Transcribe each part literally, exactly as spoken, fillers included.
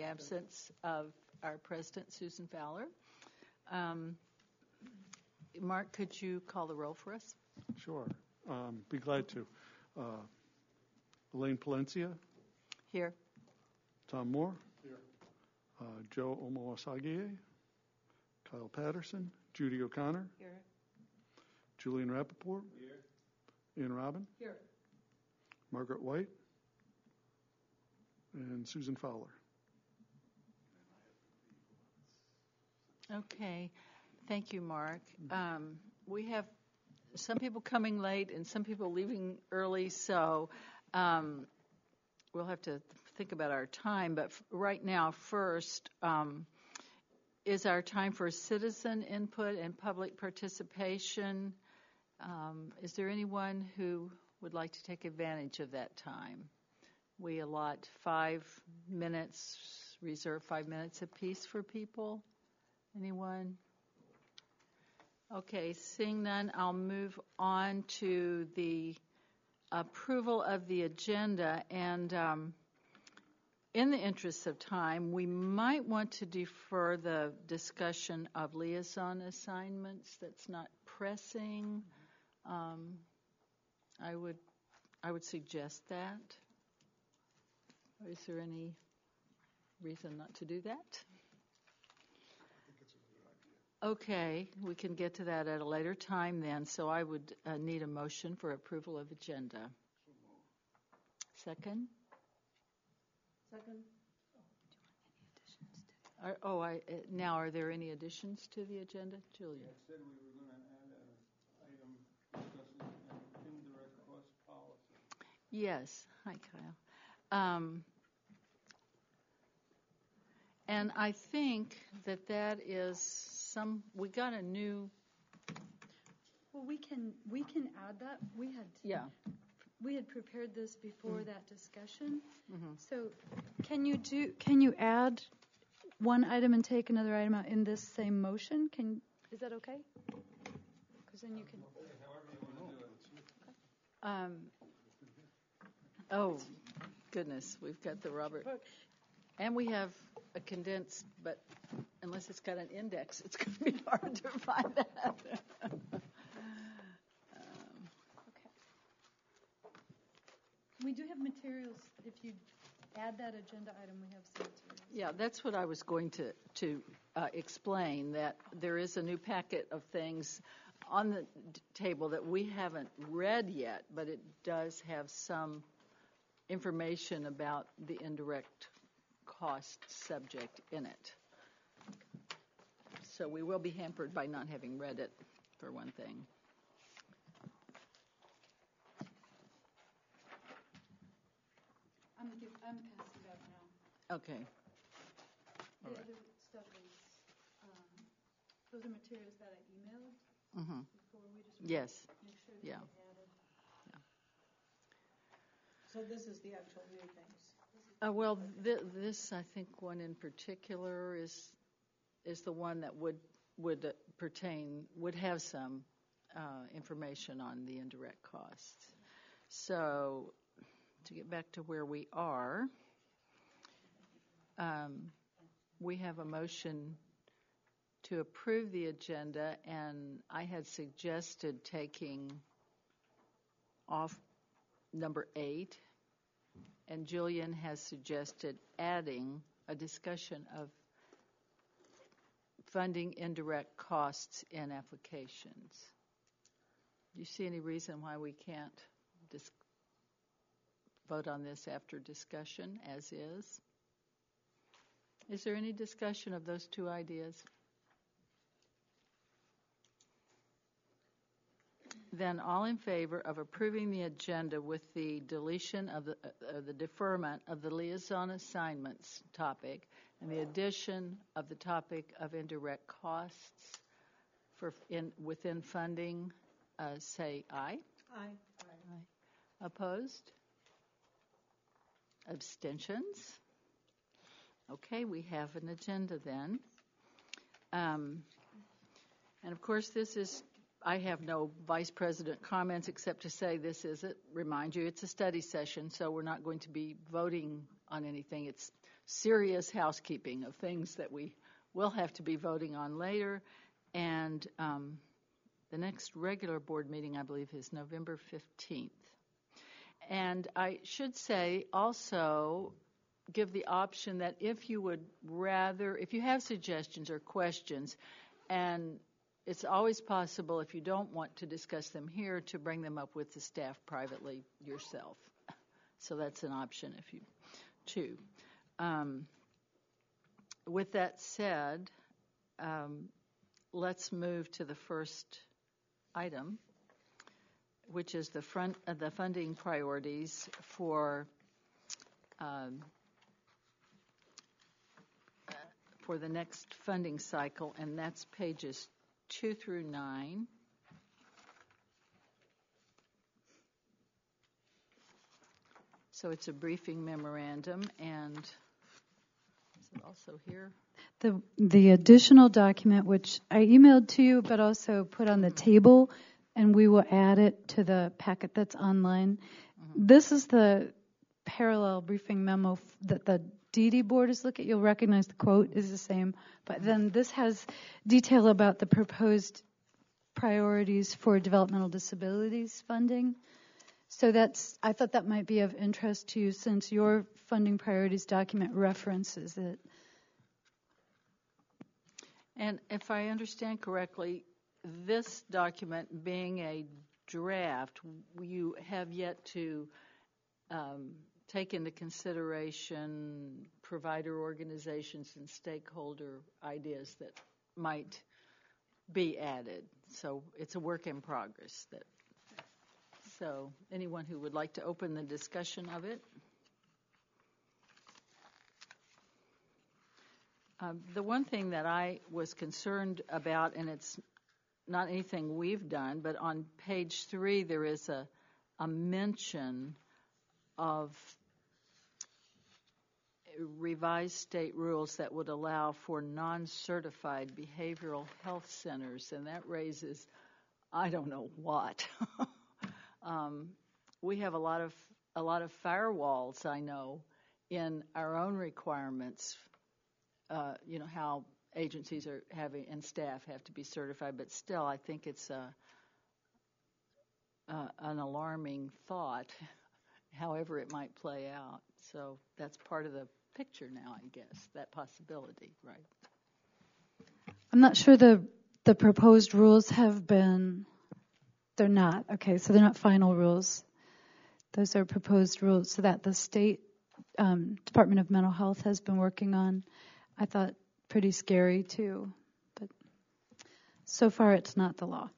absence of our president, Susan Fowler. Um, Mark, could you call the roll for us? Sure. Um, be glad to. Uh, Elaine Palencia. Here. Tom Moore. Here. Uh, Joe Omowasagie. Kyle Patterson. Judy O'Connor. Here. Julian Rappaport. Here. Ian Robin. Here. Margaret White. And Susan Fowler. Okay. Thank you, Mark. Um, we have some people coming late and some people leaving early, so um, we'll have to think about our time. But f- right now, first, um, is our time for citizen input and public participation. Um, is there anyone who would like to take advantage of that time? We allot five minutes, reserve five minutes apiece for people. Anyone? Okay, seeing none, I'll move on to the approval of the agenda. And um, in the interest of time, we might want to defer the discussion of liaison assignments. That's not pressing. Um, I would, I would suggest that. Is there any reason not to do that? Okay, we can get to that at a later time then. So I would uh, need a motion for approval of agenda. Second? Second. Are, oh, I, uh, now are there any additions to the agenda? Julia? I said we were going to add an item discussing an indirect cost policy. Yes. Hi, Kyle. Um, and I think that that is some, we got a new, Well, we can, we can add that. We had, yeah. we had prepared this before Mm. that discussion. Mm-hmm. So can you do, can you add one item and take another item out in this same motion? Can, is that okay? Because then you can. However you want to do it. Um, oh, goodness, we've got the Robert. And we have a condensed, but unless it's got an index, it's going to be hard to find that. um, Okay. We do have materials. If you add that agenda item, we have some materials. yeah, that's what I was going to, to uh, explain, that there is a new packet of things on the d- table that we haven't read yet, but it does have some information about the indirect cost subject in it. So we will be hampered by not having read it, for one thing. I'm, give, I'm passing it out now. Okay. The All right. other stuff is, um, those are materials that I emailed Mm-hmm. before. We just want Yes. to make sure they Yeah. get added. So this is the actual new things. Uh, well, th- this, I think, one in particular is is the one that would would uh, pertain would have some uh, information on the indirect costs. So, to get back to where we are, um, we have a motion to approve the agenda, and I had suggested taking off number eight. And Julian has suggested adding a discussion of funding indirect costs in applications. Do you see any reason why we can't dis- vote on this after discussion as is? Is there any discussion of those two ideas? Then all in favor of approving the agenda with the deletion of the, uh, the deferment of the liaison assignments topic and the addition of the topic of indirect costs for in within funding, uh, say aye. Aye. Aye. Opposed? Abstentions? Okay, we have an agenda then. Um, and of course, this is I have no vice president comments except to say this is, a, remind you, it's a study session, so we're not going to be voting on anything. It's serious housekeeping of things that we will have to be voting on later. And um, the next regular board meeting, I believe, is November fifteenth. And I should say also give the option that if you would rather, if you have suggestions or questions, and it's always possible if you don't want to discuss them here to bring them up with the staff privately yourself. So that's an option if you choose. Um, with that said, um, let's move to the first item, which is the front uh, the funding priorities for um, uh, for the next funding cycle, and that's pages two through nine. So it's a briefing memorandum, and is it also here? The the additional document, which I emailed to you, but also put on the table, and we will add it to the packet that's online. Mm-hmm. This is the parallel briefing memo f- that the D D board is looking at. You'll recognize the quote is the same, but then this has detail about the proposed priorities for developmental disabilities funding. So that's, I thought that might be of interest to you since your funding priorities document references it. And if I understand correctly, this document being a draft, you have yet to um, take into consideration provider organizations and stakeholder ideas that might be added. So it's a work in progress. That, so anyone who would like to open the discussion of it? Um, the one thing that I was concerned about, and it's not anything we've done, but on page three there is a, a mention of revised state rules that would allow for non-certified behavioral health centers, and that raises, I don't know what. um, we have a lot of a lot of firewalls, I know, in our own requirements. Uh, you know how agencies are having and staff have to be certified, but still, I think it's a, uh, an alarming thought. However, it might play out. So that's part of the picture now, I guess, that possibility, right? I'm not sure the the proposed rules have been, they're not. Okay, so they're not final rules. Those are proposed rules so that the state um, Department of Mental Health has been working on. I thought pretty scary too, but so far it's not the law.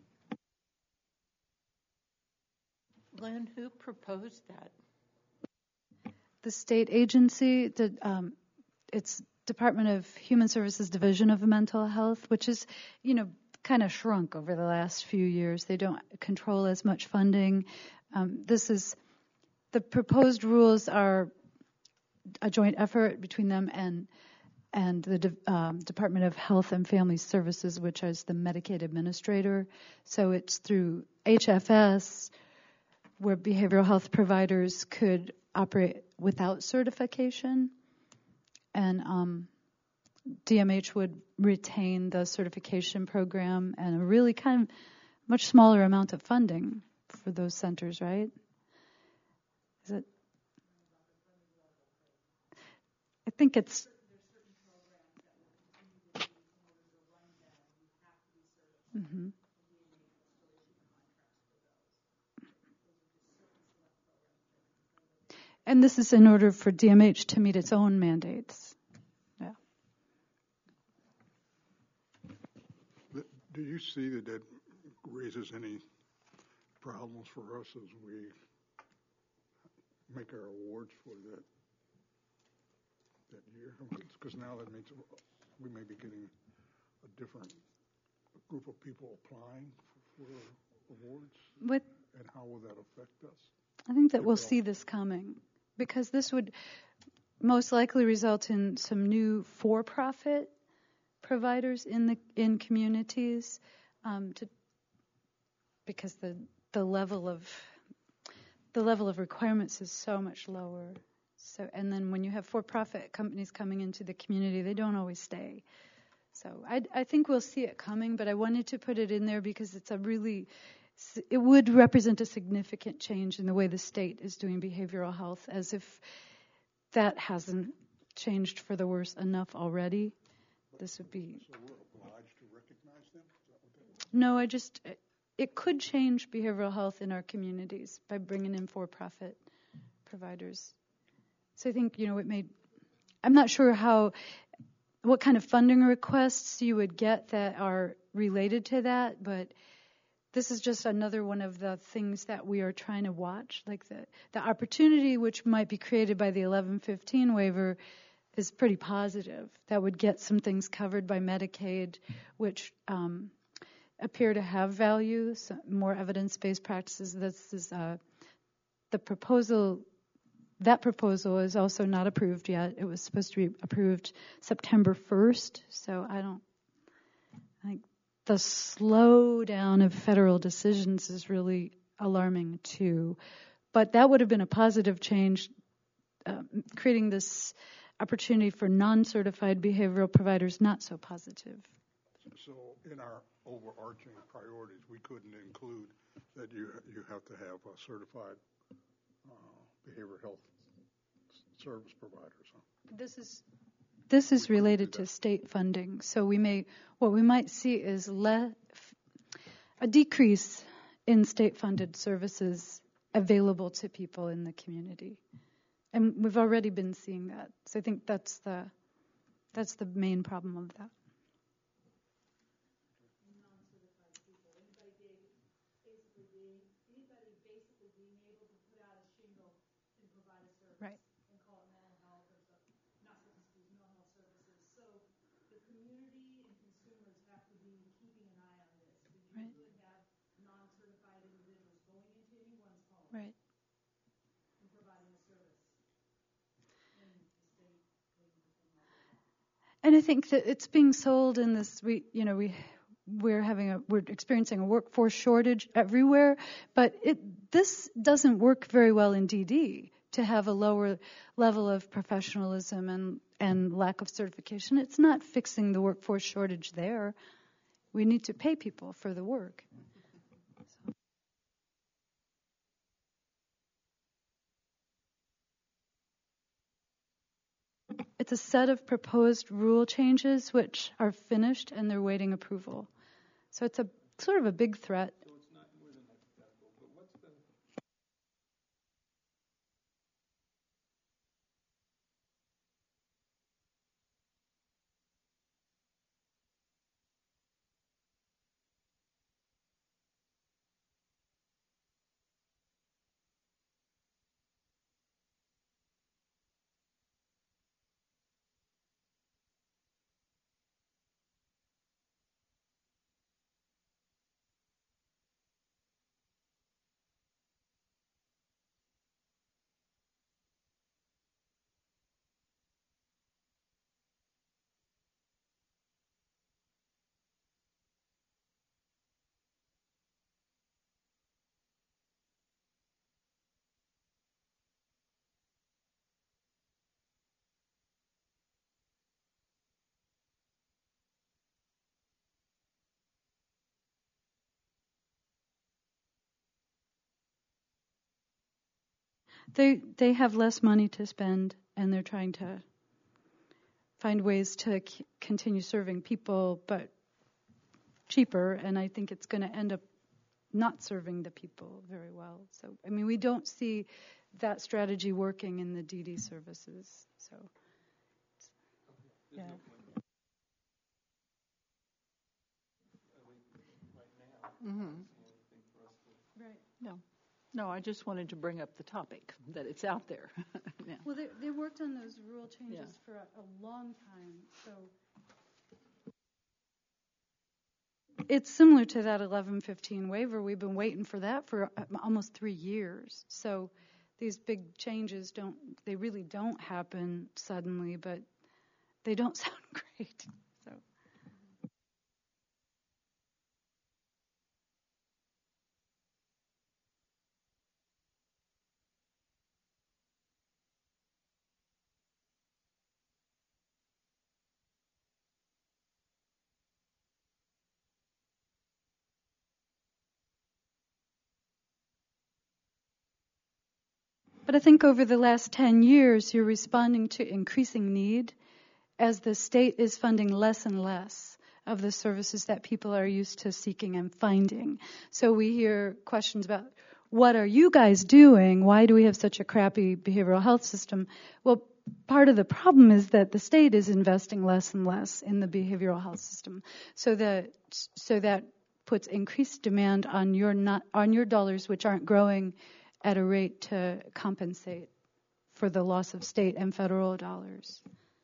Glenn, who proposed that? The state agency, the, um, it's Department of Human Services Division of Mental Health, which is, you know, kind of shrunk over the last few years. They don't control as much funding. Um, this is, the proposed rules are a joint effort between them and and the De- um, Department of Health and Family Services, which is the Medicaid administrator. So it's through H F S, where behavioral health providers could operate without certification, and um, D M H would retain the certification program and a really kind of much smaller amount of funding for those centers, right? Is it? I think it's. Mm-hmm. And this is in order for D M H to meet its own mandates. Yeah. Do you see that that raises any problems for us as we make our awards for that that year? Because now that means we may be getting a different group of people applying for, for awards. With, and how will that affect us? I think that we'll see this coming, because this would most likely result in some new for-profit providers in the in communities, um, to because the the level of the level of requirements is so much lower. So, and then when you have for-profit companies coming into the community, they don't always stay. So I, I think we'll see it coming, but I wanted to put it in there because it's a really, it would represent a significant change in the way the state is doing behavioral health, as if that hasn't changed for the worse enough already. This would be. So we're obliged to recognize them? Is that what that is? No, I just, it could change behavioral health in our communities by bringing in for-profit providers. So I think, you know, it may, I'm not sure how, what kind of funding requests you would get that are related to that, but this is just another one of the things that we are trying to watch. Like the, the opportunity which might be created by the eleven fifteen waiver is pretty positive. That would get some things covered by Medicaid, which um, appear to have value, so more evidence-based practices. This is uh, the proposal. That proposal is also not approved yet. It was supposed to be approved September first, so I don't I think the slowdown of federal decisions is really alarming too. But that would have been a positive change, uh, creating this opportunity for non-certified behavioral providers, not so positive. So in our overarching priorities, we couldn't include that you you have to have a certified uh, behavioral health service providers. Huh? This is this is related to state funding, so we may what we might see is le- a decrease in state-funded services available to people in the community, and we've already been seeing that. So I think that's the that's the main problem of that. Right. Right. Right. And I think that it's being sold in this. We, you know, we we're having a we're experiencing a workforce shortage everywhere, but it this doesn't work very well in D D to have a lower level of professionalism and and lack of certification. It's not fixing the workforce shortage there. We need to pay people for the work. So. It's a set of proposed rule changes which are finished and they're waiting approval. So it's a sort of a big threat. So it's not more than hypothetical, but what's the They they have less money to spend and they're trying to find ways to c- continue serving people, but cheaper. And I think it's going to end up not serving the people very well. So, I mean, we don't see that strategy working in the D D services. So, yeah. Mm-hmm. Right. No. No, I just wanted to bring up the topic, that it's out there. Yeah. Well, they they worked on those rule changes Yeah. for a, a long time. So it's similar to that eleven fifteen waiver. We've been waiting for that for uh, almost three years. So these big changes don't, they really don't happen suddenly, but they don't sound great. So. But I think over the last ten years, you're responding to increasing need as the state is funding less and less of the services that people are used to seeking and finding. So we hear questions about, what are you guys doing? Why do we have such a crappy behavioral health system? Well, part of the problem is that the state is investing less and less in the behavioral health system. So that so that puts increased demand on your not on your dollars, which aren't growing at a rate to compensate for the loss of state and federal dollars.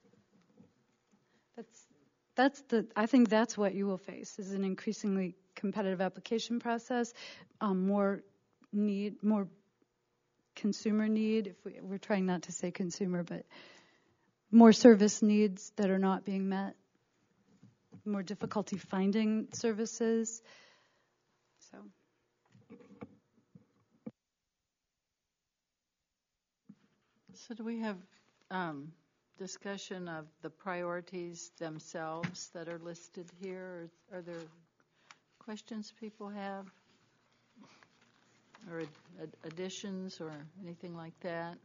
That's that's the I think that's what you will face, is an increasingly competitive application process, um, more need, more consumer need. If we, we're trying not to say consumer, but more service needs that are not being met, more difficulty finding services. So. So do we have um, discussion of the priorities themselves that are listed here? Are, are there questions people have? Or ad- ad- additions or anything like that?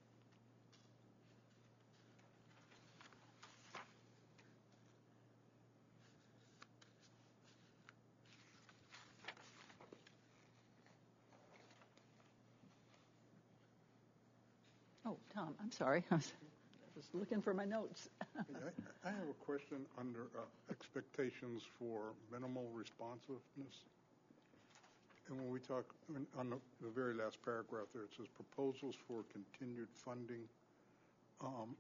Oh, Tom, I'm sorry. I was, I was looking for my notes. I, I have a question under uh, expectations for minimal responsiveness. And when we talk on the, the very last paragraph there, it says proposals for continued funding. Um,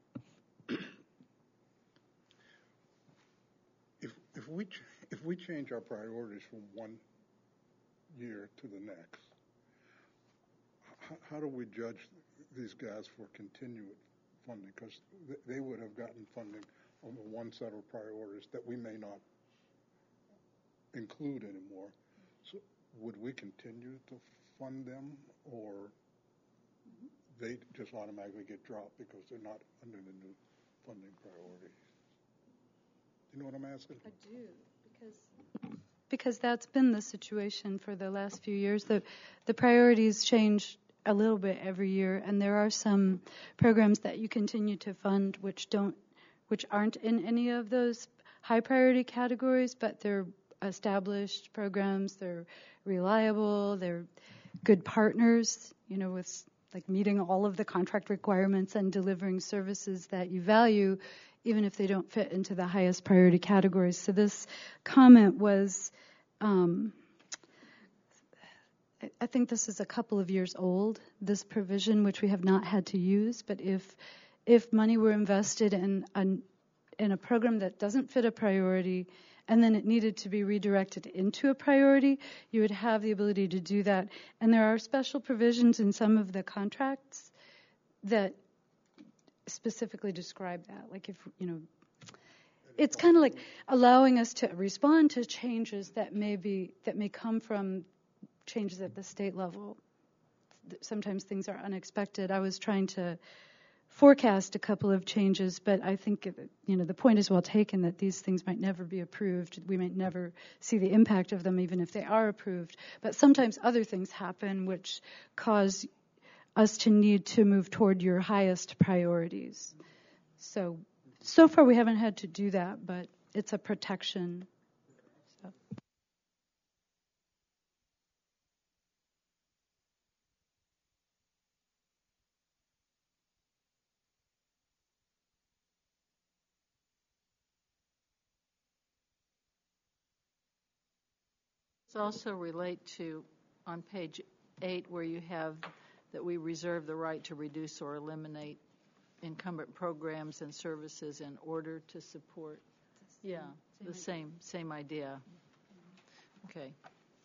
if if we ch- if we change our priorities from one year to the next, h- how do we judge these guys for continued funding? Because th- they would have gotten funding on the one set of priorities that we may not include anymore. So would we continue to fund them, or they just automatically get dropped because they're not under the new funding priorities? You know what I'm asking? I do, because because that's been the situation for the last few years. The the priorities change a little bit every year, and there are some programs that you continue to fund which don't, which aren't in any of those high priority categories, but they're established programs. They're reliable. They're good partners, you know, with like meeting all of the contract requirements and delivering services that you value, even if they don't fit into the highest priority categories. So this comment was, um, I think this is a couple of years old, this provision, which we have not had to use. But if if money were invested in a, in a program that doesn't fit a priority, and then it needed to be redirected into a priority, you would have the ability to do that. And there are special provisions in some of the contracts that specifically describe that. Like if, you know, it's kind of like allowing us to respond to changes that may be, that may come from changes at the state level. Sometimes things are unexpected. I was trying to forecast a couple of changes, but I think, you know, the point is well taken that these things might never be approved. We might never see the impact of them, even if they are approved. But sometimes other things happen which cause us to need to move toward your highest priorities. So, so far we haven't had to do that, but it's a protection. So. Also relate to on page eight where you have that we reserve the right to reduce or eliminate incumbent programs and services in order to support. Yeah, the same same idea. Okay.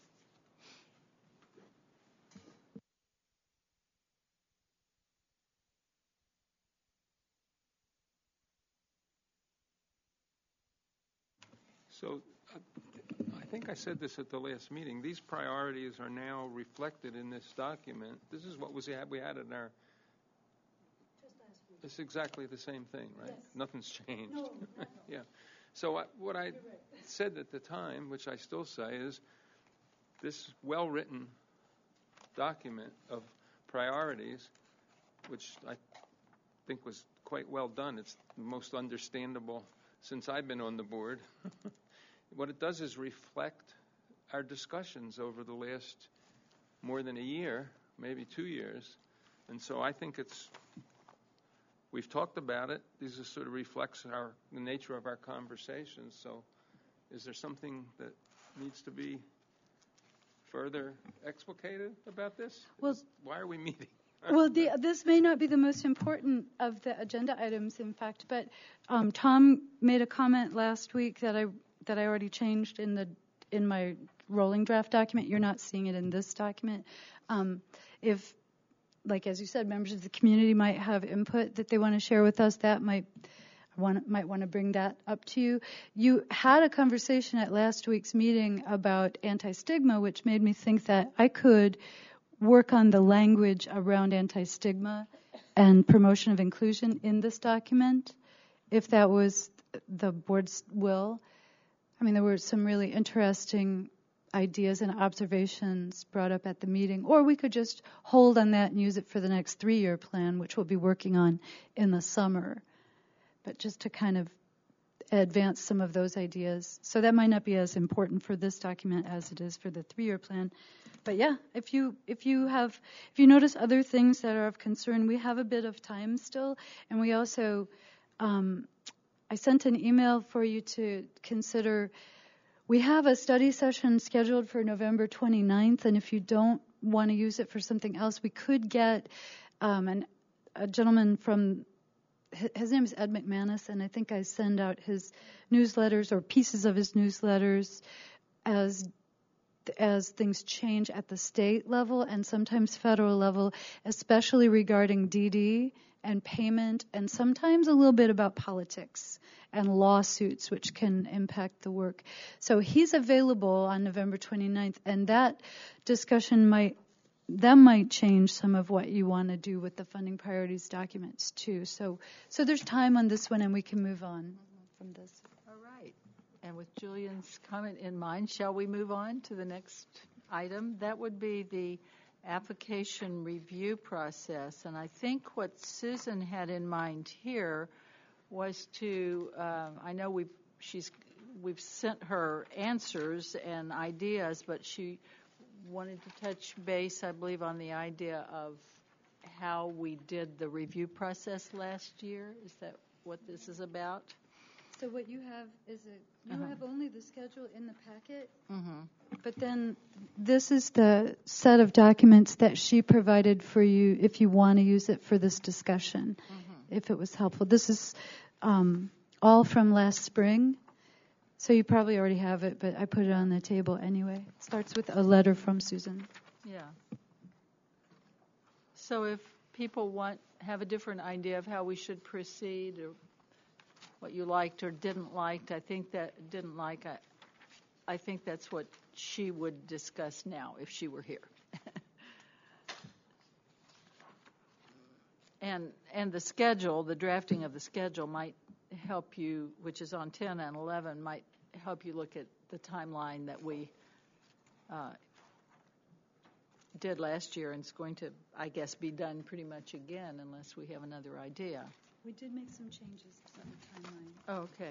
So uh, I think I said this at the last meeting. These priorities are now reflected in this document. This is what was we had in our. It's exactly the same thing, right? Yes. Nothing's changed. No, no. Yeah. So I, what I right. said at the time, which I still say, is this well-written document of priorities which I think was quite well done. It's the most understandable since I've been on the board. What it does is reflect our discussions over the last more than a year, maybe two years. And so I think it's, we've talked about it. This is sort of reflects our, the nature of our conversations. So is there something that needs to be further explicated about this? Well, Is- why are we meeting? Well, the, this may not be the most important of the agenda items, in fact, but um, Tom made a comment last week that I that I already changed in the in my rolling draft document. You're not seeing it in this document. Um, if, like as you said, members of the community might have input that they want to share with us, that might want might want to bring that up to you. You had a conversation at last week's meeting about anti-stigma, which made me think that I could work on the language around anti-stigma and promotion of inclusion in this document, if that was the board's will. I mean, there were some really interesting ideas and observations brought up at the meeting, or we could just hold on that and use it for the next three-year plan, which we'll be working on in the summer. But just to kind of advance some of those ideas. So that might not be as important for this document as it is for the three-year plan. But yeah, if you if you have if you notice other things that are of concern, we have a bit of time still, and we also um, I sent an email for you to consider. We have a study session scheduled for November twenty-ninth, and if you don't want to use it for something else, we could get um, an, a gentleman from. His name is Ed McManus, and I think I send out his newsletters or pieces of his newsletters as as things change at the state level and sometimes federal level, especially regarding D D and payment, and sometimes a little bit about politics and lawsuits, which can impact the work. So he's available on November twenty-ninth, and that discussion might that might change some of what you want to do with the funding priorities documents too. So, so there's time on this one, and we can move on from this. All right. And with Julian's comment in mind, shall we move on to the next item? That would be the application review process. And I think what Susan had in mind here was to, uh, I know we've she's we've sent her answers and ideas, but she wanted to touch base, I believe, on the idea of how we did the review process last year. Is that what this is about? So what you have is a, you Uh-huh. have only the schedule in the packet, Mm-hmm. but then this is the set of documents that she provided for you if you want to use it for this discussion, Mm-hmm. if it was helpful. This is um, all from last spring. So you probably already have it, but I put it on the table anyway. It starts with a letter from Susan. Yeah. So if people want have a different idea of how we should proceed, or what you liked or didn't like, I think that didn't like. I, I think that's what she would discuss now if she were here. and and the schedule, the drafting of the schedule might help you, which is on ten and eleven, might help you look at the timeline that we uh, did last year, and it's going to, I guess, be done pretty much again unless we have another idea. We did make some changes to the timeline. Oh, okay.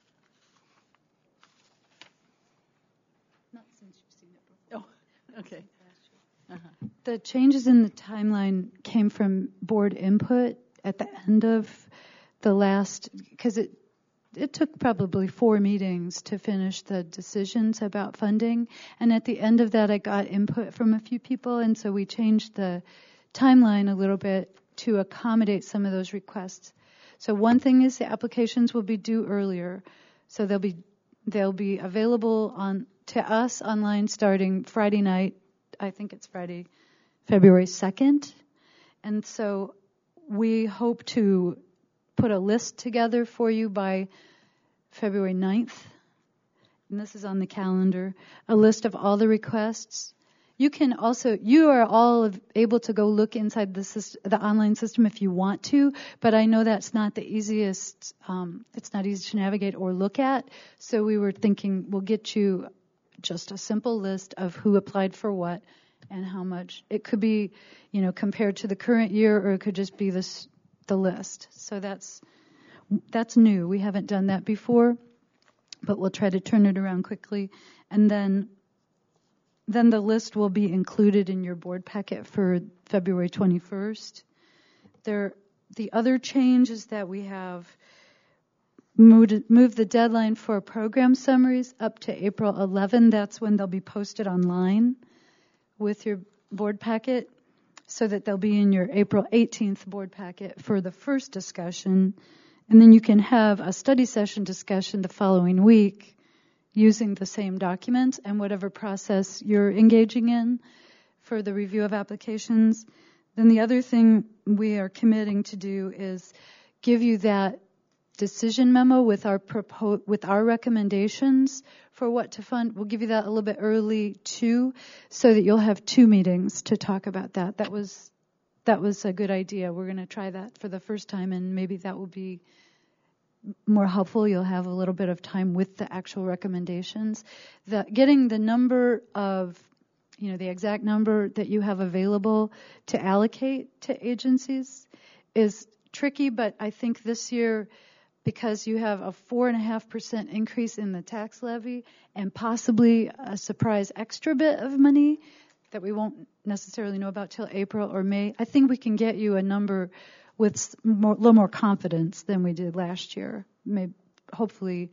Not since you've seen it before. Oh, okay. Uh-huh. The changes in the timeline came from board input at the end of the last, because it it took probably four meetings to finish the decisions about funding, and at the end of that I got input from a few people, and so we changed the timeline a little bit to accommodate some of those requests. So one thing is the applications will be due earlier, so they'll be they'll be available on to us online starting Friday night. I think it's Friday, February second, and so we hope to put a list together for you by February ninth, and this is on the calendar, a list of all the requests. You can also, you are all able to go look inside the system, the online system if you want to, but I know that's not the easiest, um, it's not easy to navigate or look at, so we were thinking we'll get you just a simple list of who applied for what and how much. It could be, you know, compared to the current year, or it could just be this the list. So that's that's new. We haven't done that before, but we'll try to turn it around quickly. And then then the list will be included in your board packet for February twenty-first. There, the other change is that we have moved, moved the deadline for program summaries up to April eleventh. That's when they'll be posted online with your board packet, so that they'll be in your April eighteenth board packet for the first discussion. And then you can have a study session discussion the following week using the same document and whatever process you're engaging in for the review of applications. Then the other thing we are committing to do is give you that decision memo with our propo- with our recommendations for what to fund. We'll give you that a little bit early too, so that you'll have two meetings to talk about that. That was that was a good idea. We're going to try that for the first time, and maybe that will be more helpful. You'll have a little bit of time with the actual recommendations. The, getting the number of, you know, the exact number that you have available to allocate to agencies is tricky, but I think this year, because you have a four and a half percent increase in the tax levy and possibly a surprise extra bit of money that we won't necessarily know about till April or May, I think we can get you a number with a little more confidence than we did last year. Maybe, hopefully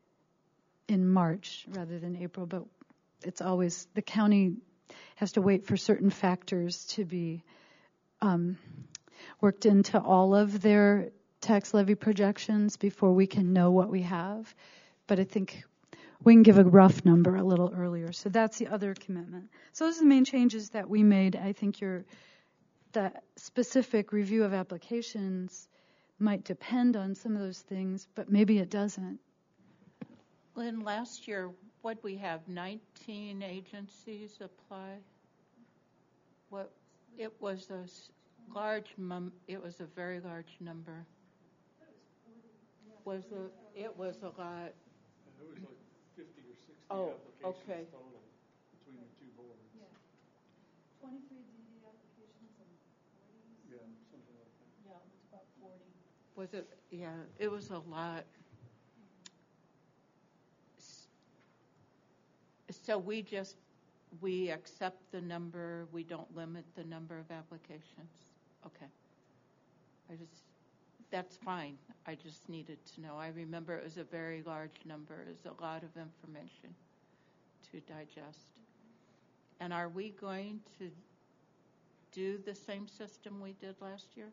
in March rather than April, but it's always, the county has to wait for certain factors to be um, worked into all of their tax levy projections before we can know what we have. But I think we can give a rough number a little earlier. So that's the other commitment. So those are the main changes that we made. I think your the specific review of applications might depend on some of those things, but maybe it doesn't. Lynn, last year, what we have, nineteen agencies apply? What, it was a s- large, mum, it was a very large number. Was a, it was a lot. It was like fifty or sixty Oh, applications okay. total between the two boards. twenty-three D D applications and Yeah, something like that. yeah, it's about forty. Was it, yeah, it was a lot. S- So we just, we accept the number, we don't limit the number of applications? Okay. I just, that's fine. I just needed to know. I remember it was a very large number. It was a lot of information to digest. And are we going to do the same system we did last year?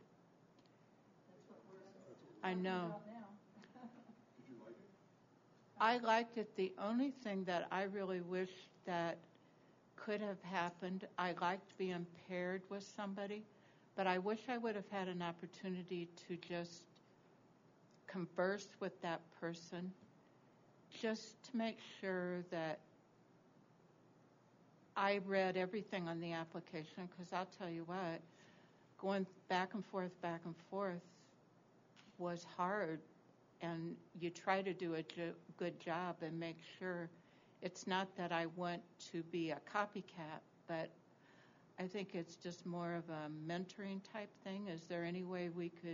I know. I liked it. The only thing that I really wish that could have happened, I liked being paired with somebody, but I wish I would have had an opportunity to just converse with that person, just to make sure that I read everything on the application, because I'll tell you what, going back and forth, back and forth was hard, and you try to do a jo- good job and make sure. It's not that I want to be a copycat, but I think it's just more of a mentoring type thing. Is there any way we could,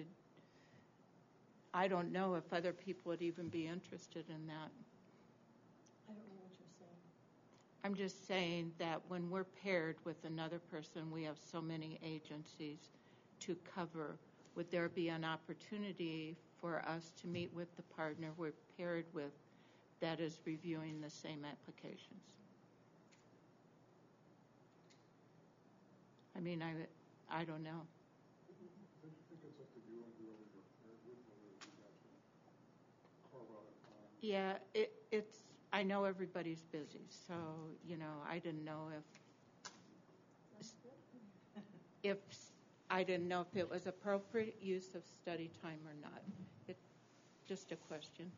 I don't know if other people would even be interested in that. I don't know what you're saying. I'm just saying that when we're paired with another person, we have so many agencies to cover. Would there be an opportunity for us to meet with the partner we're paired with that is reviewing the same applications? I mean, I, I don't know. I think it's up to you and whoever you're paired with, whether you got to carve out a time. Yeah, it, it's, I know everybody's busy, so, you know, I didn't know if, if, I didn't know if it was appropriate use of study time or not. It's just a question.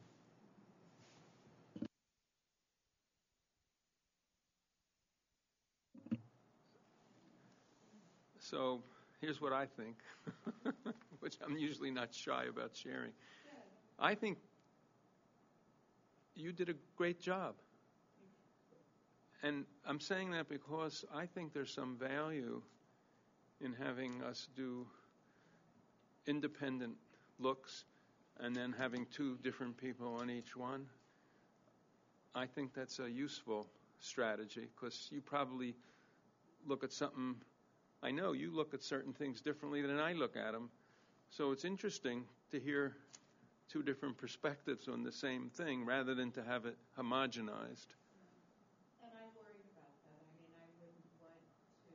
So here's what I think, which I'm usually not shy about sharing. I think you did a great job. And I'm saying that because I think there's some value in having us do independent looks and then having two different people on each one. I think that's a useful strategy because you probably look at something, I know you look at certain things differently than I look at them. So it's interesting to hear two different perspectives on the same thing rather than to have it homogenized. And I worried about that. I mean, I wouldn't want to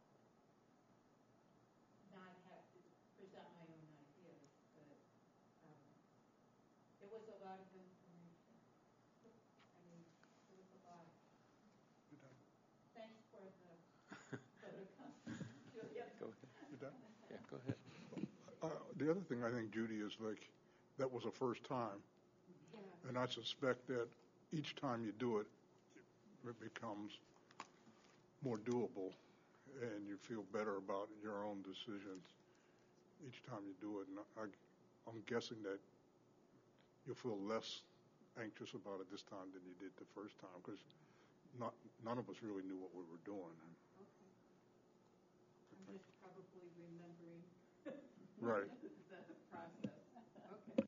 not have to present my own ideas, but um, it was a lot of information. I mean, it was a lot. Thanks for the, for the Julia. Go ahead. You done? Yeah, go ahead. Uh, the other thing I think, Judy, is like, that was a first time. Yeah. And I suspect that each time you do it, it becomes more doable and you feel better about your own decisions each time you do it. And I, I'm guessing that you'll feel less anxious about it this time than you did the first time because not, none of us really knew what we were doing. Okay. I'm just probably remembering Right. the process. Okay.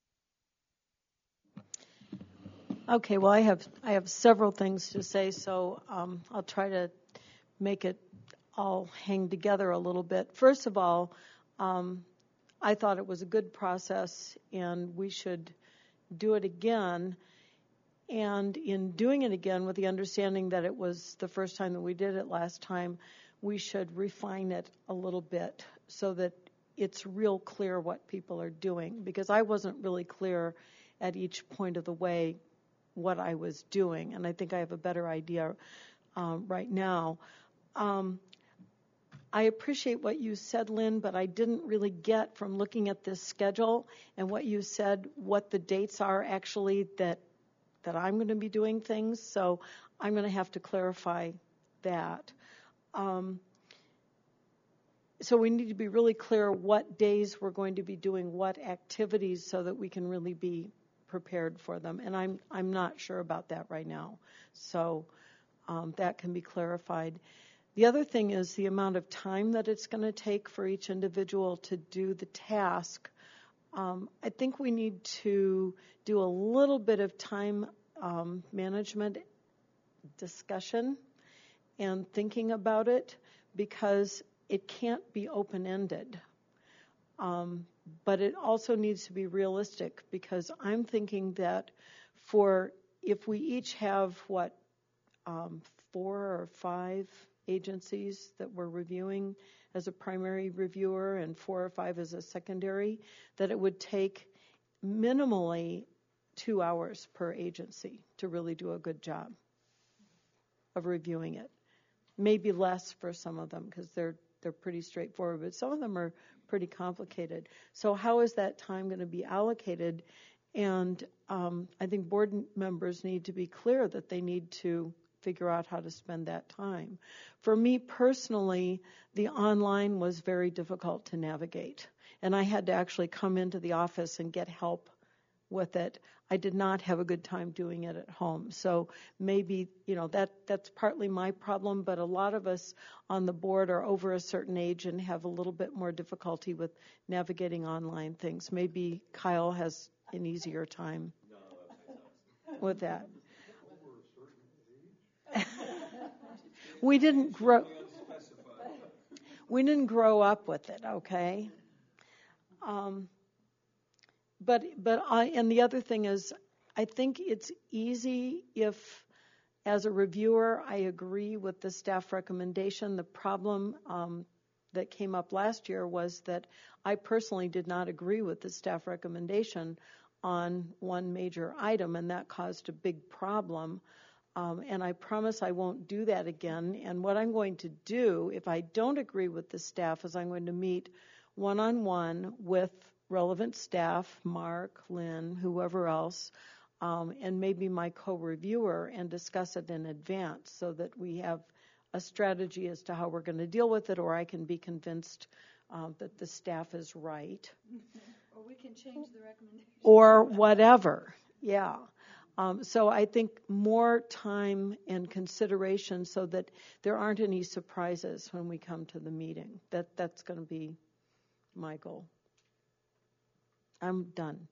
Okay, well, I have I have several things to say, so um, I'll try to make it all hang together a little bit. First of all, um, I thought it was a good process, and we should do it again. And in doing it again, with the understanding that it was the first time that we did it last time, we should refine it a little bit so that it's real clear what people are doing. Because I wasn't really clear at each point of the way what I was doing, and I think I have a better idea um, right now. Um, I appreciate what you said, Lynn, but I didn't really get from looking at this schedule and what you said what the dates are actually that that I'm going to be doing things, so I'm going to have to clarify that. Um, so we need to be really clear what days we're going to be doing what activities so that we can really be prepared for them, and I'm I'm not sure about that right now, so um, that can be clarified. The other thing is the amount of time that it's going to take for each individual to do the task. Um, I think we need to do a little bit of time um, management discussion and thinking about it because it can't be open-ended. Um, but it also needs to be realistic because I'm thinking that for if we each have, what, um, four or five agencies that we're reviewing as a primary reviewer and four or five as a secondary, that it would take minimally two hours per agency to really do a good job of reviewing it. Maybe less for some of them because they're they're pretty straightforward, but some of them are pretty complicated. So how is that time going to be allocated? And um, I think board members need to be clear that they need to figure out how to spend that time. For me personally, the online was very difficult to navigate, and I had to actually come into the office and get help with it. I did not have a good time doing it at home. So maybe, you know, that that's partly my problem, but a lot of us on the board are over a certain age and have a little bit more difficulty with navigating online things. Maybe Kyle has an easier time with that. We didn't grow we didn't grow up with it, okay? Um, but but I and the other thing is, I think it's easy if, as a reviewer, I agree with the staff recommendation. The problem um, that came up last year was that I personally did not agree with the staff recommendation on one major item, and that caused a big problem. Um, and I promise I won't do that again. And what I'm going to do, if I don't agree with the staff, is I'm going to meet one-on-one with relevant staff, Mark, Lynn, whoever else, um, and maybe my co-reviewer, and discuss it in advance so that we have a strategy as to how we're going to deal with it, or I can be convinced um, that the staff is right. Or we can change the recommendation. Or whatever, yeah. Um, so I think more time and consideration so that there aren't any surprises when we come to the meeting. That that's going to be my goal. I'm done.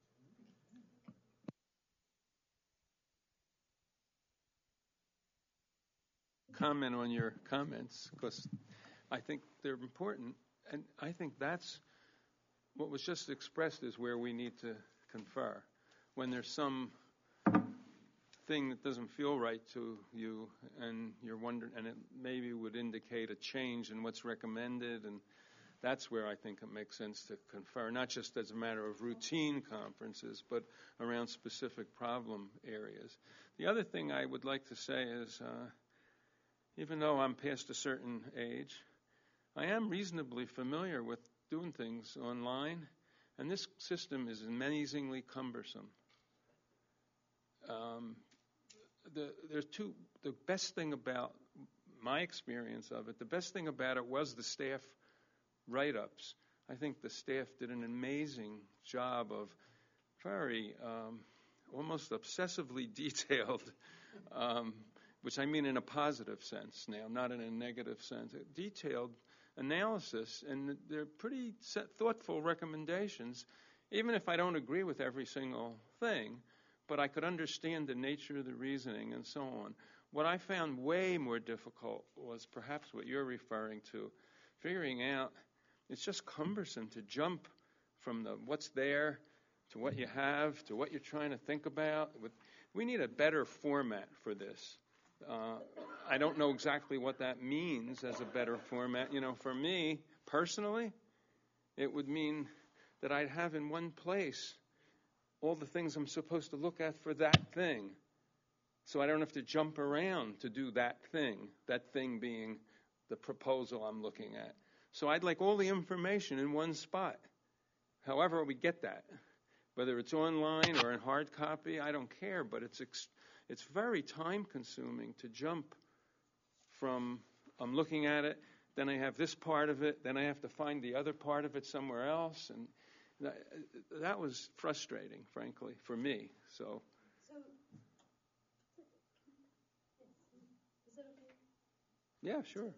Comment on your comments, because I think they're important, and I think that's what was just expressed is where we need to confer. When there's some thing that doesn't feel right to you, and you're wondering, and it maybe would indicate a change in what's recommended, and that's where I think it makes sense to confer, not just as a matter of routine conferences, but around specific problem areas. The other thing I would like to say is, uh, even though I'm past a certain age, I am reasonably familiar with doing things online, and this system is amazingly cumbersome. Um, the, there's two. The best thing about my experience of it, the best thing about it was the staff write-ups. I think the staff did an amazing job of very, um, almost obsessively detailed, um, which I mean in a positive sense now, not in a negative sense, detailed analysis, and they're pretty set, thoughtful recommendations, even if I don't agree with every single thing, but I could understand the nature of the reasoning and so on. What I found way more difficult was perhaps what you're referring to, figuring out it's just cumbersome to jump from the what's there to what you have to what you're trying to think about. We need a better format for this. Uh, I don't know exactly what that means as a better format. You know, for me, personally, it would mean that I'd have in one place all the things I'm supposed to look at for that thing. So I don't have to jump around to do that thing, that thing being the proposal I'm looking at. So I'd like all the information in one spot. However we get that, whether it's online or in hard copy, I don't care, but it's ex- it's very time-consuming to jump from I'm looking at it, then I have this part of it, then I have to find the other part of it somewhere else, and that, that was frustrating, frankly, for me. So. So, is that okay? Yeah, sure.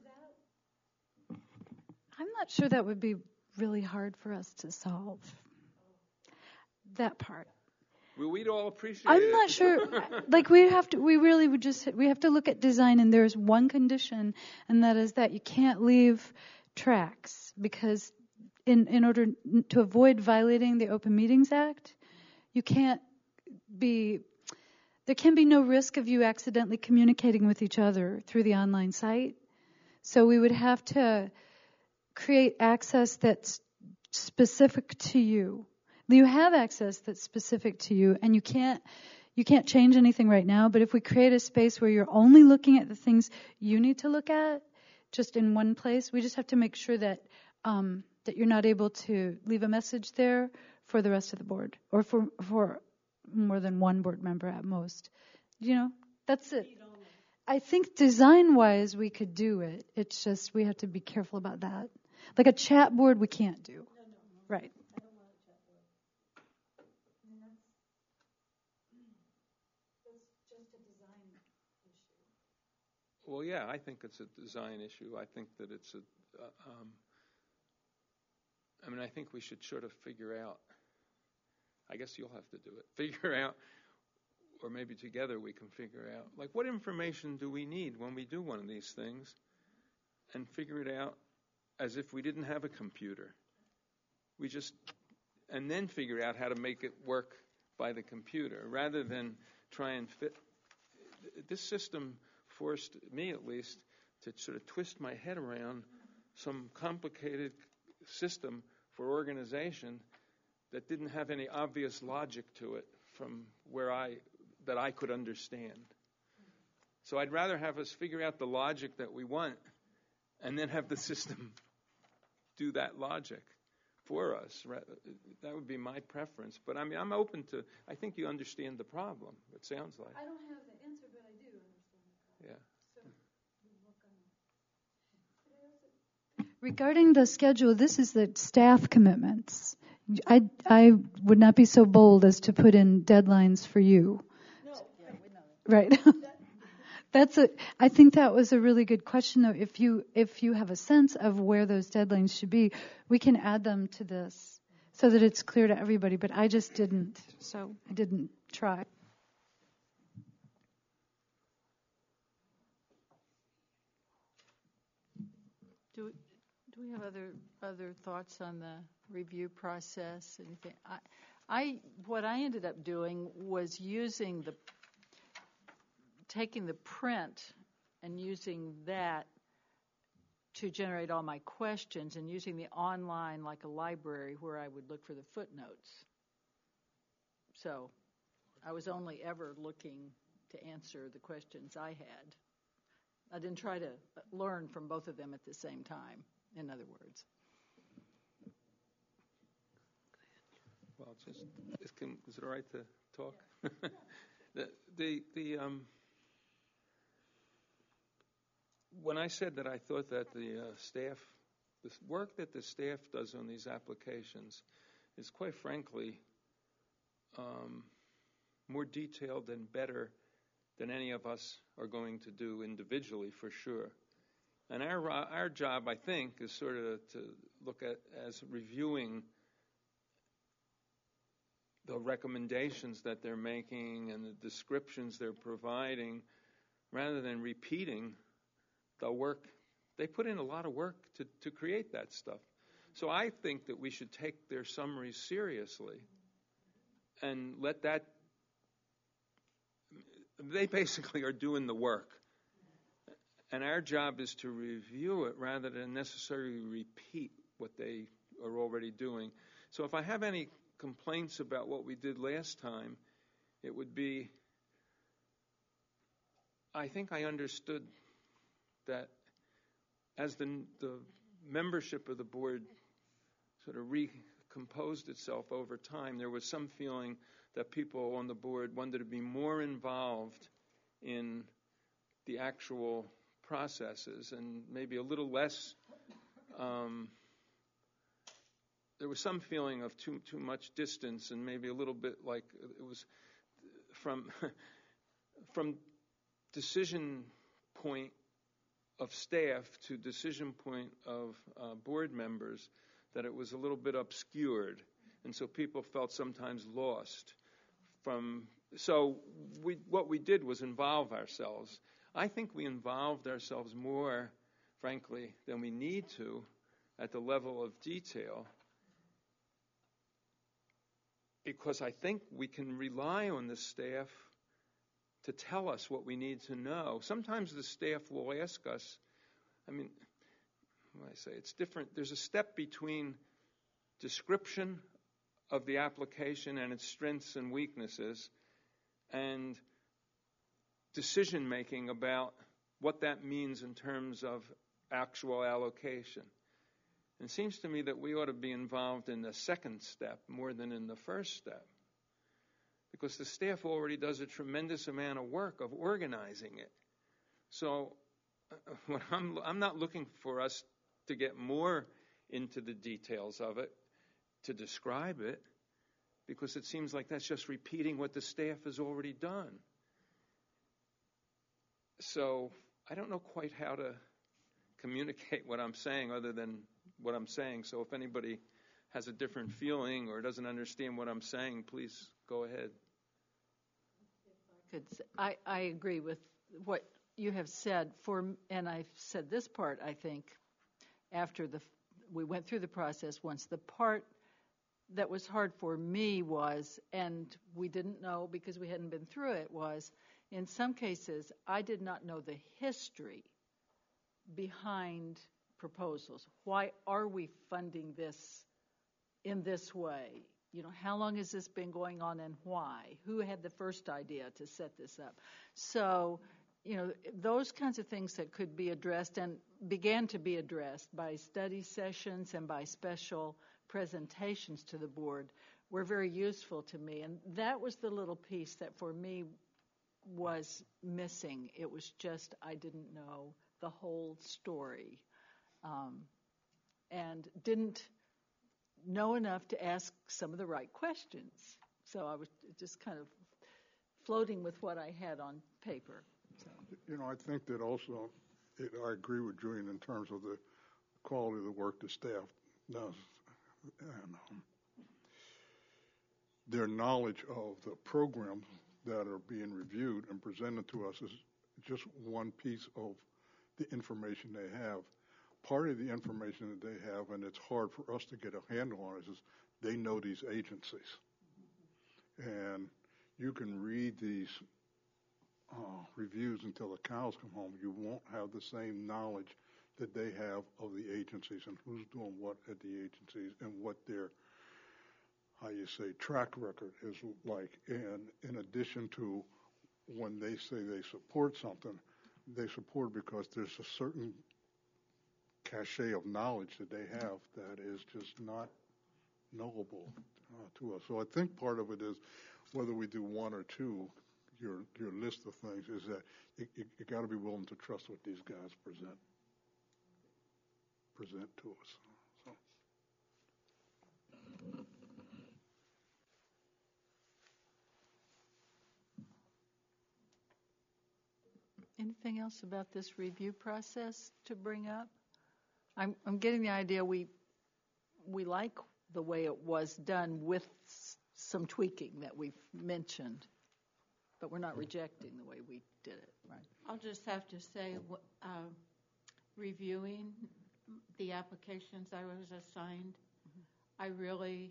I'm not sure that would be really hard for us to solve. That part. Well, we'd all appreciate I'm it. not sure. Like we have to, we really would just, we have to look at design, and there's one condition, and that is that you can't leave tracks, because in in order to avoid violating the Open Meetings Act, you can't be, there can be no risk of you accidentally communicating with each other through the online site. So we would have to create access that's specific to you. You have access that's specific to you, and you can't you can't change anything right now, but if we create a space where you're only looking at the things you need to look at just in one place, we just have to make sure that um, that you're not able to leave a message there for the rest of the board, or for for more than one board member at most. You know, that's it. I think design-wise we could do it. It's just we have to be careful about that. Like a chat board we can't do. No, no, no. Right. Well, yeah, I think it's a design issue. I think that it's a, uh, um, I mean, I think we should sort of figure out, I guess you'll have to do it, figure out, or maybe together we can figure out, like, what information do we need when we do one of these things, and figure it out as if we didn't have a computer. We just, and then figure out how to make it work by the computer, rather than try and fit. This system forced me, at least, to sort of twist my head around some complicated system for organization that didn't have any obvious logic to it from where I, that I could understand. So I'd rather have us figure out the logic that we want and then have the system do that logic for us. That would be my preference. But I mean, I'm open to, I think you understand the problem, it sounds like. I don't have the answer, but I do understand the problem. Yeah. So we work on it. Regarding the schedule, this is the staff commitments. I, I would not be so bold as to put in deadlines for you, Right. That's a. I think that was a really good question, though. If you if you have a sense of where those deadlines should be, we can add them to this so that it's clear to everybody. But I just didn't, so I didn't try. Do do we have other other thoughts on the review process? Anything? I, I what I ended up doing was using the taking the print and using that to generate all my questions, and using the online like a library where I would look for the footnotes. So I was only ever looking to answer the questions I had. I didn't try to learn from both of them at the same time, in other words. Well, just, is, can, is it all right to talk? the, the, the, um, when I said that I thought that the uh, staff, the work that the staff does on these applications is quite frankly um, more detailed and better than any of us are going to do individually, for sure. And our our job, I think, is sort of to look at as reviewing the recommendations that they're making and the descriptions they're providing, rather than repeating the work. They put in a lot of work to, to create that stuff. So I think that we should take their summaries seriously and let that. They basically are doing the work. And our job is to review it rather than necessarily repeat what they are already doing. So if I have any complaints about what we did last time, it would be, I think I understood that as the, the membership of the board sort of recomposed itself over time, there was some feeling that people on the board wanted to be more involved in the actual processes and maybe a little less. Um, there was some feeling of too too much distance, and maybe a little bit like it was from from decision point of staff to decision point of uh, board members, that it was a little bit obscured, and so people felt sometimes lost. From so we what we did was involve ourselves. I think we involved ourselves more, frankly, than we need to at the level of detail, because I think we can rely on the staff to tell us what we need to know. Sometimes the staff will ask us, I mean, what do I say? It's different. There's a step between description of the application and its strengths and weaknesses, and decision making about what that means in terms of actual allocation. And it seems to me that we ought to be involved in the second step more than in the first step, because the staff already does a tremendous amount of work of organizing it. So uh, when I'm, I'm not looking for us to get more into the details of it, to describe it, because it seems like that's just repeating what the staff has already done. So I don't know quite how to communicate what I'm saying other than what I'm saying. So if anybody has a different feeling or doesn't understand what I'm saying, please go ahead. I, I agree with what you have said, for, and I've said this part, I think, after the we went through the process once. The part that was hard for me was, and we didn't know because we hadn't been through it, was in some cases I did not know the history behind proposals. Why are we funding this in this way? You know, how long has this been going on and why? Who had the first idea to set this up? So, you know, those kinds of things that could be addressed and began to be addressed by study sessions and by special presentations to the board were very useful to me. And that was the little piece that for me was missing. It was just I didn't know the whole story, um, and didn't know enough to ask some of the right questions. So I was it just kind of floating with what I had on paper. So. You know, I think that also, it, I agree with Julian in terms of the quality of the work the staff does. And, um, their knowledge of the programs that are being reviewed and presented to us is just one piece of the information they have. Part of the information that they have, and it's hard for us to get a handle on, is, is they know these agencies. And you can read these uh, reviews until the cows come home. You won't have the same knowledge that they have of the agencies and who's doing what at the agencies and what their, how you say, track record is like. And in addition to when they say they support something, they support because there's a certain cachet of knowledge that they have that is just not knowable uh, to us. So I think part of it is whether we do one or two, your your list of things is that you, you, you got to be willing to trust what these guys present present to us. So. Anything else about this review process to bring up? I'm, I'm getting the idea we we like the way it was done with s- some tweaking that we've mentioned, but we're not rejecting the way we did it, right? I'll just have to say, uh, reviewing the applications I was assigned, mm-hmm. I really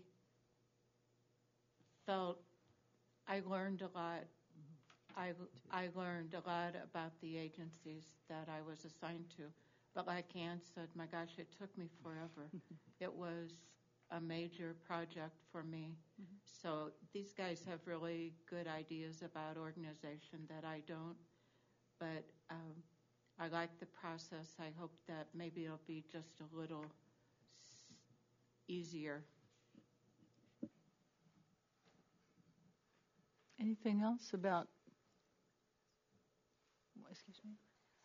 felt I learned a lot. I, I learned a lot about the agencies that I was assigned to. But like Ann said, my gosh, it took me forever. It was a major project for me. Mm-hmm. So these guys have really good ideas about organization that I don't. But um, I like the process. I hope that maybe it'll be just a little s- easier. Anything else about, excuse me?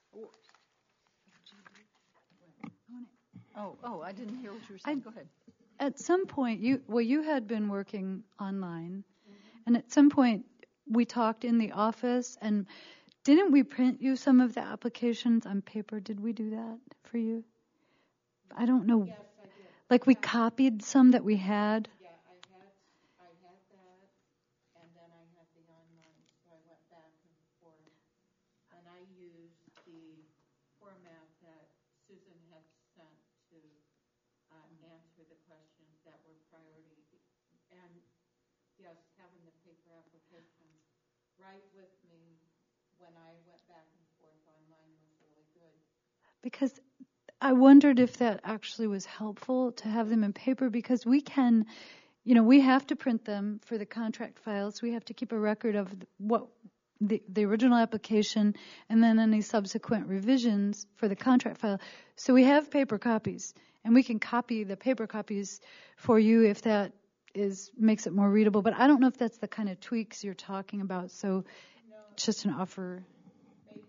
Oh, oh, I didn't hear what you were saying. I, Go ahead. At some point, you well, you had been working online, mm-hmm. and at some point we talked in the office, and didn't we print you some of the applications on paper? Did we do that for you? I don't know. Yes, I did. Like we copied some that we had. Yeah, I had, I had that, and then I had the online, so I went back and forth, and I used the format that Susan had sent to uh, answer the questions that were priority. And yes, having the paper application right with me when I went back and forth online was really good. Because I wondered if that actually was helpful to have them in paper, because we can, you know, we have to print them for the contract files. We have to keep a record of what the, the original application and then any subsequent revisions for the contract file. So we have paper copies, and we can copy the paper copies for you if that is makes it more readable. But I don't know if that's the kind of tweaks you're talking about. So No, it's just an offer. maybe.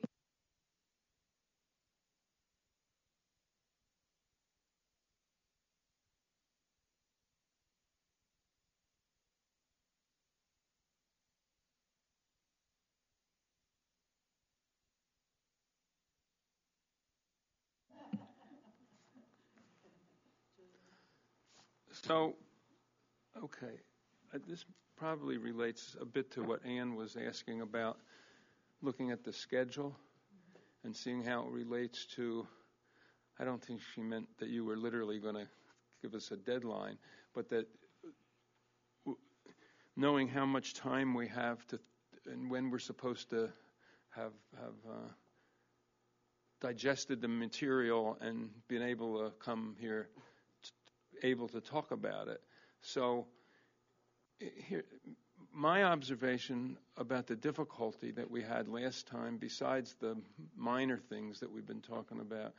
So, okay, uh, this probably relates a bit to what Ann was asking about, looking at the schedule and seeing how it relates to, I don't think she meant that you were literally going to give us a deadline, but that w- knowing how much time we have to, and when we're supposed to have, have uh, digested the material and been able to come here able to talk about it. So here, my observation about the difficulty that we had last time, besides the minor things that we've been talking about,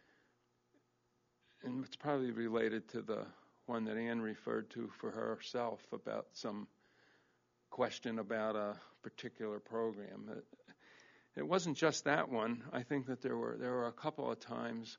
and it's probably related to the one that Ann referred to for herself about some question about a particular program. It, it wasn't just that one. I think that there were there were a couple of times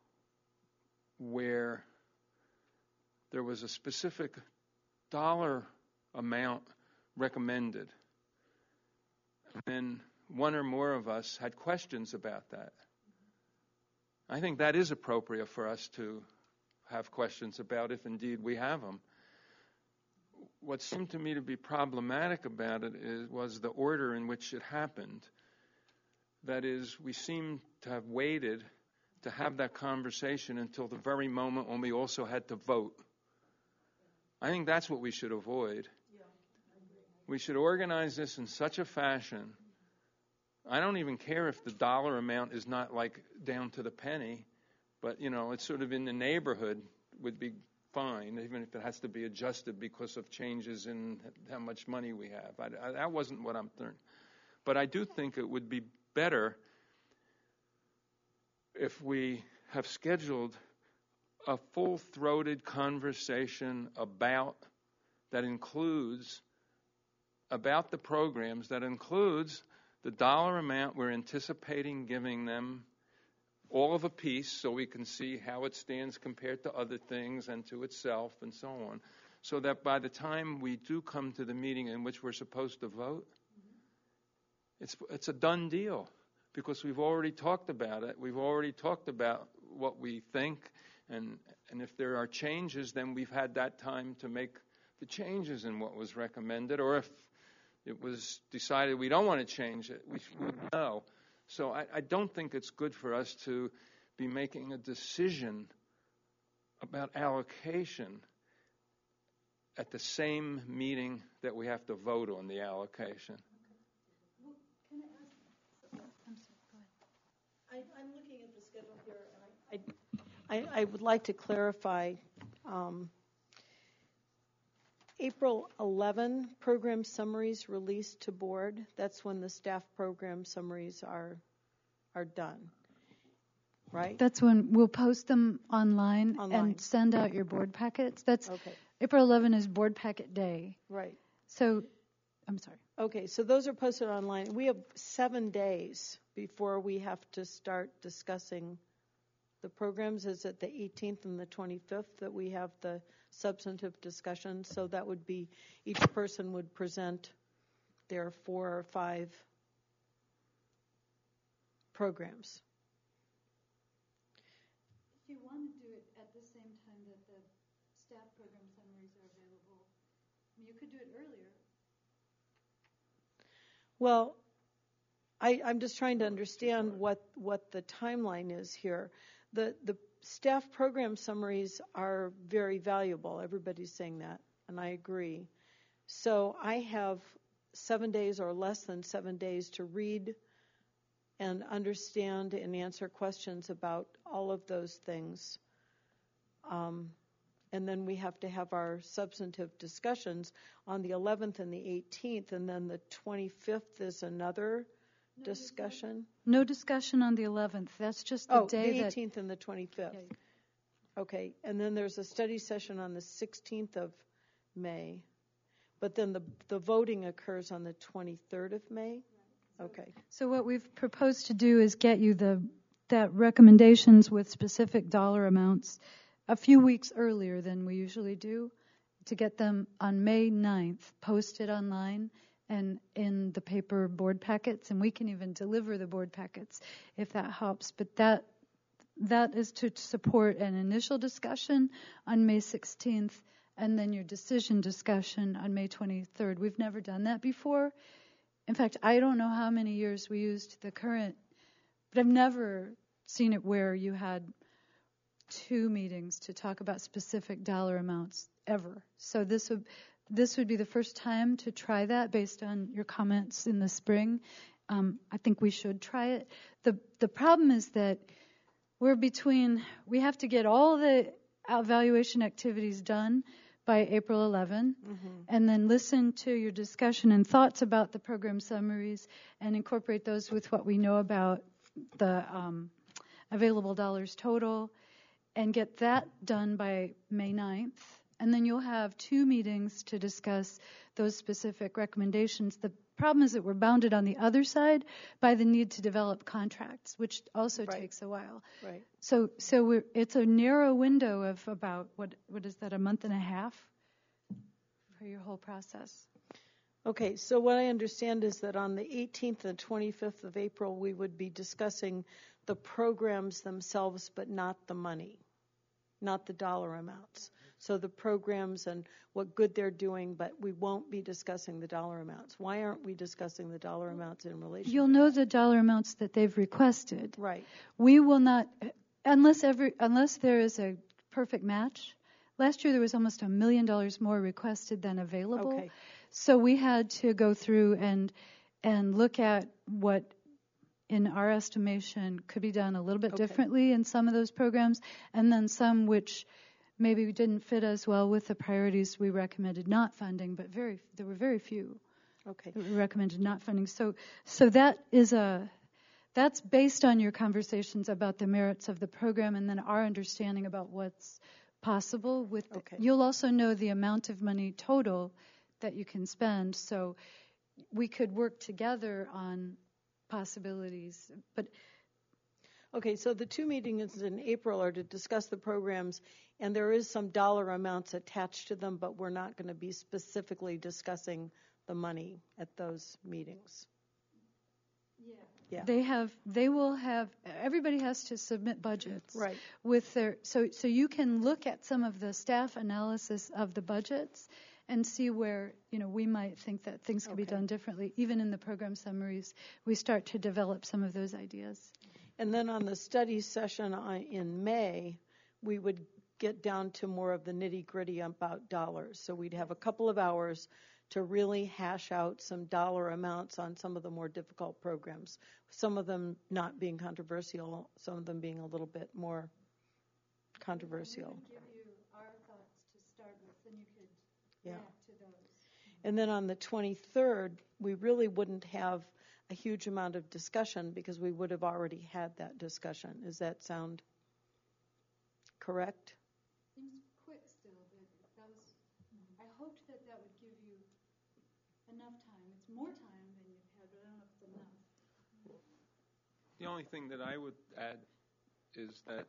where there was a specific dollar amount recommended, and one or more of us had questions about that. I think that is appropriate for us to have questions about, if indeed we have them. What seemed to me to be problematic about it is, was the order in which it happened. That is, we seem to have waited to have that conversation until the very moment when we also had to vote. I think that's what we should avoid. We should organize this in such a fashion. I don't even care if the dollar amount is not like down to the penny, but, you know, it's sort of in the neighborhood would be fine, even if it has to be adjusted because of changes in how much money we have. I, I, that wasn't what I'm thinking. But I do think it would be better if we have scheduled a full-throated conversation about, that includes, about the programs, that includes the dollar amount we're anticipating giving them, all of a piece, so we can see how it stands compared to other things and to itself and so on, so that by the time we do come to the meeting in which we're supposed to vote, it's it's a done deal, because we've already talked about it. We've already talked about what we think, and and if there are changes, then we've had that time to make the changes in what was recommended, or if it was decided we don't want to change it, we would know. So I, I don't think it's good for us to be making a decision about allocation at the same meeting that we have to vote on the allocation. Well, can I ask? I'm sorry, go ahead. I, I'm looking at the schedule here, and I, I, I would like to clarify. Um, April eleventh, program summaries released to board. That's when the staff program summaries are are done, right? That's when we'll post them online, Online. and send out your board packets. That's Okay, April eleventh is board packet day. right. So, I'm sorry. Okay, so those are posted online. We have seven days before we have to start discussing the programs. Is it the eighteenth and the twenty-fifth that we have the substantive discussion? So that would be, each person would present their four or five programs. If you want to do it at the same time that the staff program summaries are available, you could do it earlier. Well, I, I'm just trying to understand what, what the timeline is here. The the staff program summaries are very valuable. Everybody's saying that, and I agree. So I have seven days or less than seven days to read and understand and answer questions about all of those things. Um, and then we have to have our substantive discussions on the eleventh and the eighteenth, and then the twenty-fifth is another no, discussion. No discussion on the eleventh. That's just the oh, day the that... eighteenth and the twenty-fifth. Yeah. Okay, and then there's a study session on the sixteenth of May, but then the the voting occurs on the twenty-third of May. Okay. So what we've proposed to do is get you the that recommendations with specific dollar amounts a few weeks earlier than we usually do, to get them on May ninth posted online and in the paper board packets, and we can even deliver the board packets if that helps. But that that is to support an initial discussion on May sixteenth, and then your decision discussion on May twenty-third. We've never done that before. In fact, I don't know how many years we used the current, but I've never seen it where you had two meetings to talk about specific dollar amounts ever. So this would this would be the first time to try that based on your comments in the spring. Um, I think we should try it. The the problem is that we're between, we have to get all the evaluation activities done by April eleventh, mm-hmm. and then listen to your discussion and thoughts about the program summaries and incorporate those with what we know about the um, available dollars total, and get that done by May ninth. And then you'll have two meetings to discuss those specific recommendations. The problem is that we're bounded on the other side by the need to develop contracts, which also right. takes a while. Right. So so we're, it's a narrow window of about, what what is that, a month and a half for your whole process. Okay, so what I understand is that on the eighteenth and twenty-fifth of April, we would be discussing the programs themselves, but not the money, not the dollar amounts. So the programs and what good they're doing, but we won't be discussing the dollar amounts. Why aren't we discussing the dollar amounts in relation You'll to know that? the dollar amounts that they've requested. Right. We will not, unless every unless there is a perfect match. Last year there was almost a million dollars more requested than available. Okay. So we had to go through and and look at what, in our estimation, could be done a little bit Okay. differently in some of those programs, and then some which maybe didn't fit as well with the priorities we recommended not funding, but very there were very few Okay. that we recommended not funding. So so that is a that's based on your conversations about the merits of the program and then our understanding about what's possible with the, Okay. you'll also know the amount of money total that you can spend, so we could work together on possibilities. But Okay, so the two meetings in April are to discuss the programs, and there is some dollar amounts attached to them, but we're not going to be specifically discussing the money at those meetings. Yeah. they have they will have everybody has to submit budgets Right. with their so so you can look at some of the staff analysis of the budgets and see where, you know, we might think that things could be Okay. done differently. Even in the program summaries, we start to develop some of those ideas. And then on the study session on- in May, we would get down to more of the nitty-gritty about dollars. So we'd have a couple of hours to really hash out some dollar amounts on some of the more difficult programs, some of them not being controversial, some of them being a little bit more controversial. Give you our thoughts to start with, then you could Yeah. react to those. And then on the twenty-third, we really wouldn't have a huge amount of discussion because we would have already had that discussion. Does that sound correct? Seems quick still, but that was, I hoped that that would give you enough time. It's more time than you've had, but I don't know if it's enough. The only thing that I would add is that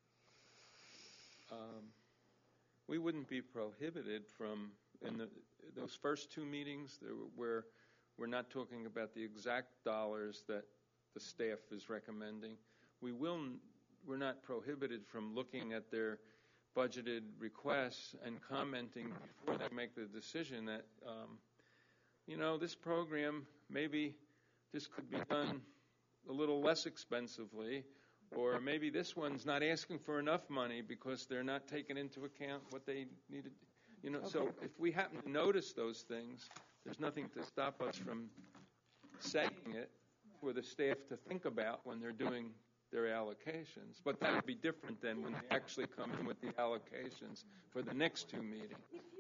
um, we wouldn't be prohibited from, in the, those first two meetings, there were, where we're not talking about the exact dollars that the staff is recommending. We will, we're not prohibited from looking at their budgeted requests and commenting before they make the decision that, um, you know, this program, maybe this could be done a little less expensively, or maybe this one's not asking for enough money because they're not taking into account what they needed. You know, so if we happen to notice those things, there's nothing to stop us from saying it for the staff to think about when they're doing their allocations. But that would be different than when they actually come in with the allocations for the next two meetings.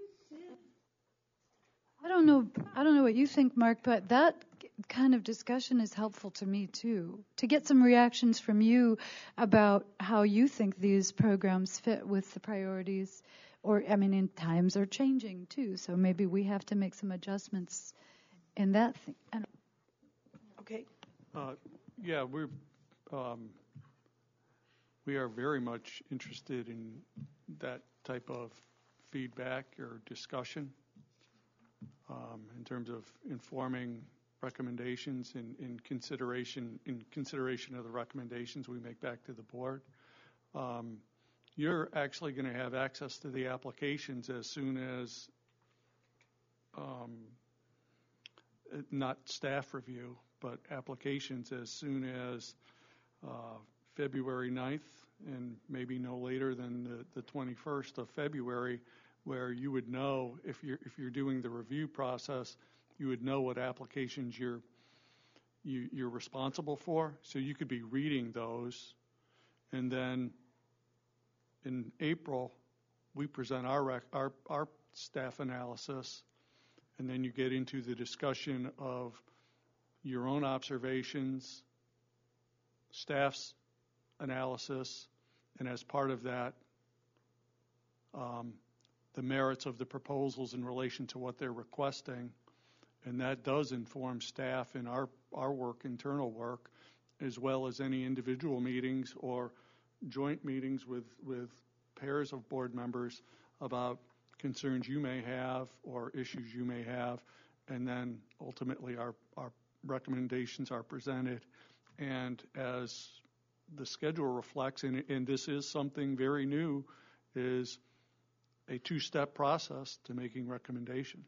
I don't know. I don't know what you think, Mark, but that kind of discussion is helpful to me too. To get some reactions from you about how you think these programs fit with the priorities, or I mean, in times are changing too. So maybe we have to make some adjustments in that thing. I don't, Okay. Uh, Yeah, we're, um, we are very much interested in that type of feedback or discussion um, in terms of informing recommendations and in consideration, in consideration of the recommendations we make back to the board. Um, You're actually going to have access to the applications as soon as, um, not staff review, but applications as soon as uh, February ninth, and maybe no later than the, the twenty-first of February, where you would know if you're if you're doing the review process, you would know what applications you're you, you're responsible for. So you could be reading those, and then in April we present our rec, our our staff analysis, and then you get into the discussion of your own observations, staff's analysis, and as part of that, um, the merits of the proposals in relation to what they're requesting. And that does inform staff in our, our work, internal work, as well as any individual meetings or joint meetings with, with pairs of board members about concerns you may have or issues you may have and then ultimately our, our recommendations are presented. And as the schedule reflects, and, and this is something very new, is a two-step process to making recommendations.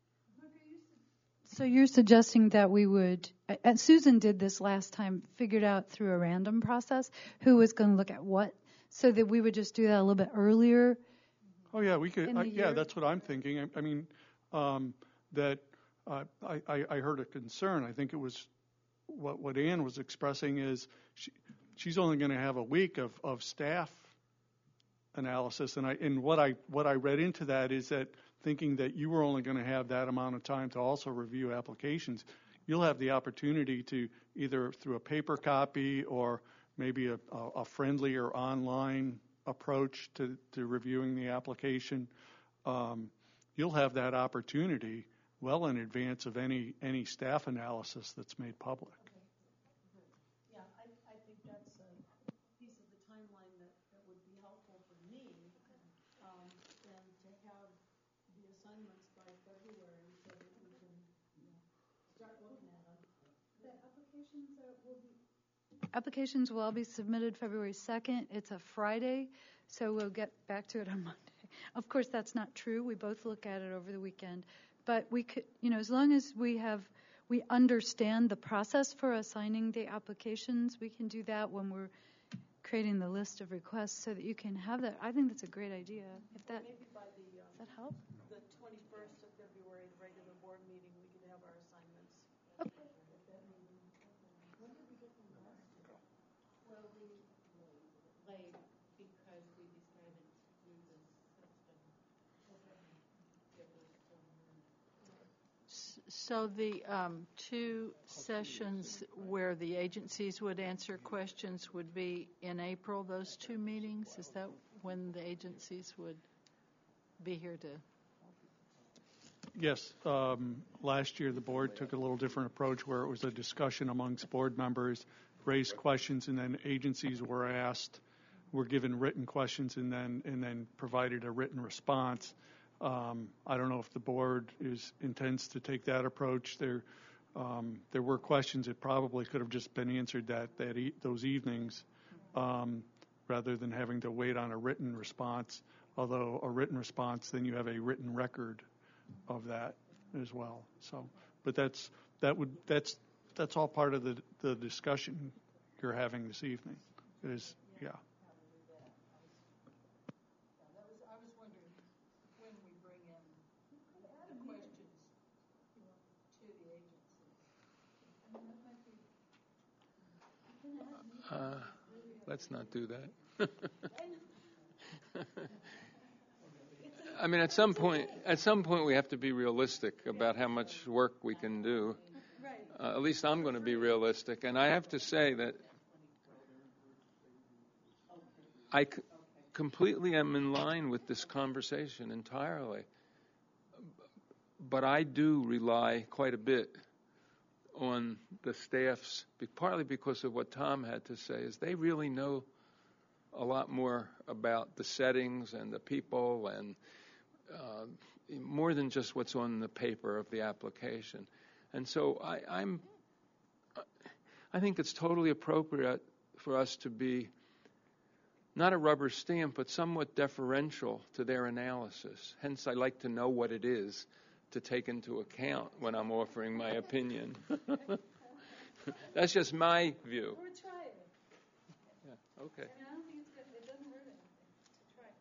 So you're suggesting that we would, and Susan did this last time, figured out through a random process who was going to look at what, so that we would just do that a little bit earlier? Oh, yeah, we could. In Uh, the yeah, year? that's what I'm thinking. I, I mean, um, that uh, I, I, I heard a concern. I think it was what, what Ann was expressing is she, she's only going to have a week of, of staff analysis. And, I, and what I what I read into that is that thinking that you were only going to have that amount of time to also review applications, you'll have the opportunity to either through a paper copy or maybe a, a, a friendly or online approach to, to reviewing the application. Um, you'll have that opportunity well in advance of any any staff analysis that's made public. Yeah, I, I think that's a piece of the timeline that, that would be helpful for me, um, and to have the assignments by February so that we can, you know, start looking at them. The applications are, will be. Applications will all be submitted February second. It's a Friday, so we'll get back to it on Monday. Of course, that's not true. We both look at it over the weekend. But we could, you know, as long as we have, we understand the process for assigning the applications, we can do that when we're creating the list of requests so that you can have that. I think that's a great idea. If that, Maybe by the, um, does that help? the twenty-first of February, the regular board meeting, we could have our assignments. Okay. Well, we late because we decided to do this system. It was so So the um, two sessions where the agencies would answer questions would be in April, those two meetings? Is that when the agencies would be here to? Yes, um, last year the board took a little different approach where it was a discussion amongst board members, raised questions, and then agencies were asked, were given written questions, and then and then provided a written response. Um, I don't know if the board is intends to take that approach. There, um, there were questions that probably could have just been answered that that e- those evenings, um, rather than having to wait on a written response. Although a written response, then you have a written record of that as well. So, but that's that would that's that's all part of the the discussion you're having this evening. Is yeah. Uh, let's not do that. I mean, at some point, at some point, we have to be realistic about how much work we can do. Uh, at least I'm going to be realistic, and I have to say that I c- completely am in line with this conversation entirely. But I do rely quite a bit on the staffs, partly because of what Tom had to say, is they really know a lot more about the settings and the people and uh, more than just what's on the paper of the application. And so I, I'm, I think it's totally appropriate for us to be not a rubber stamp, but somewhat deferential to their analysis. Hence, I like to know what it is to take into account when I'm offering my opinion. That's just my view. We're trying. Yeah, okay. I mean, I don't think it's good. It doesn't hurt anything to try.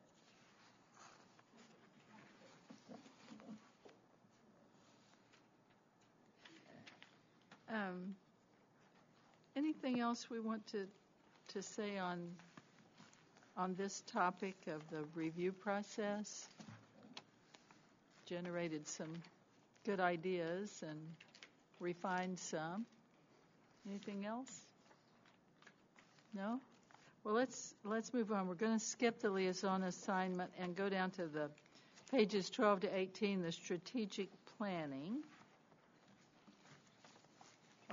Um, anything else we want to to say on on this topic of the review process? Generated some good ideas and refined some. Anything else? No? Well, let's let's move on. We're going to skip the liaison assignment and go down to the pages twelve to eighteen, the strategic planning. Uh,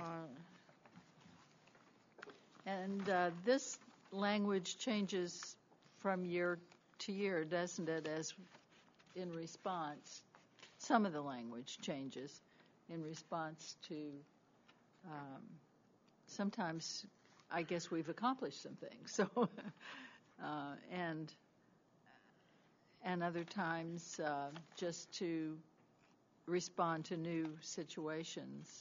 and uh, this language changes from year to year, doesn't it, as in response? Some of the language changes. in response to, um, sometimes I guess we've accomplished some things. So, uh, and and other times uh, just to respond to new situations.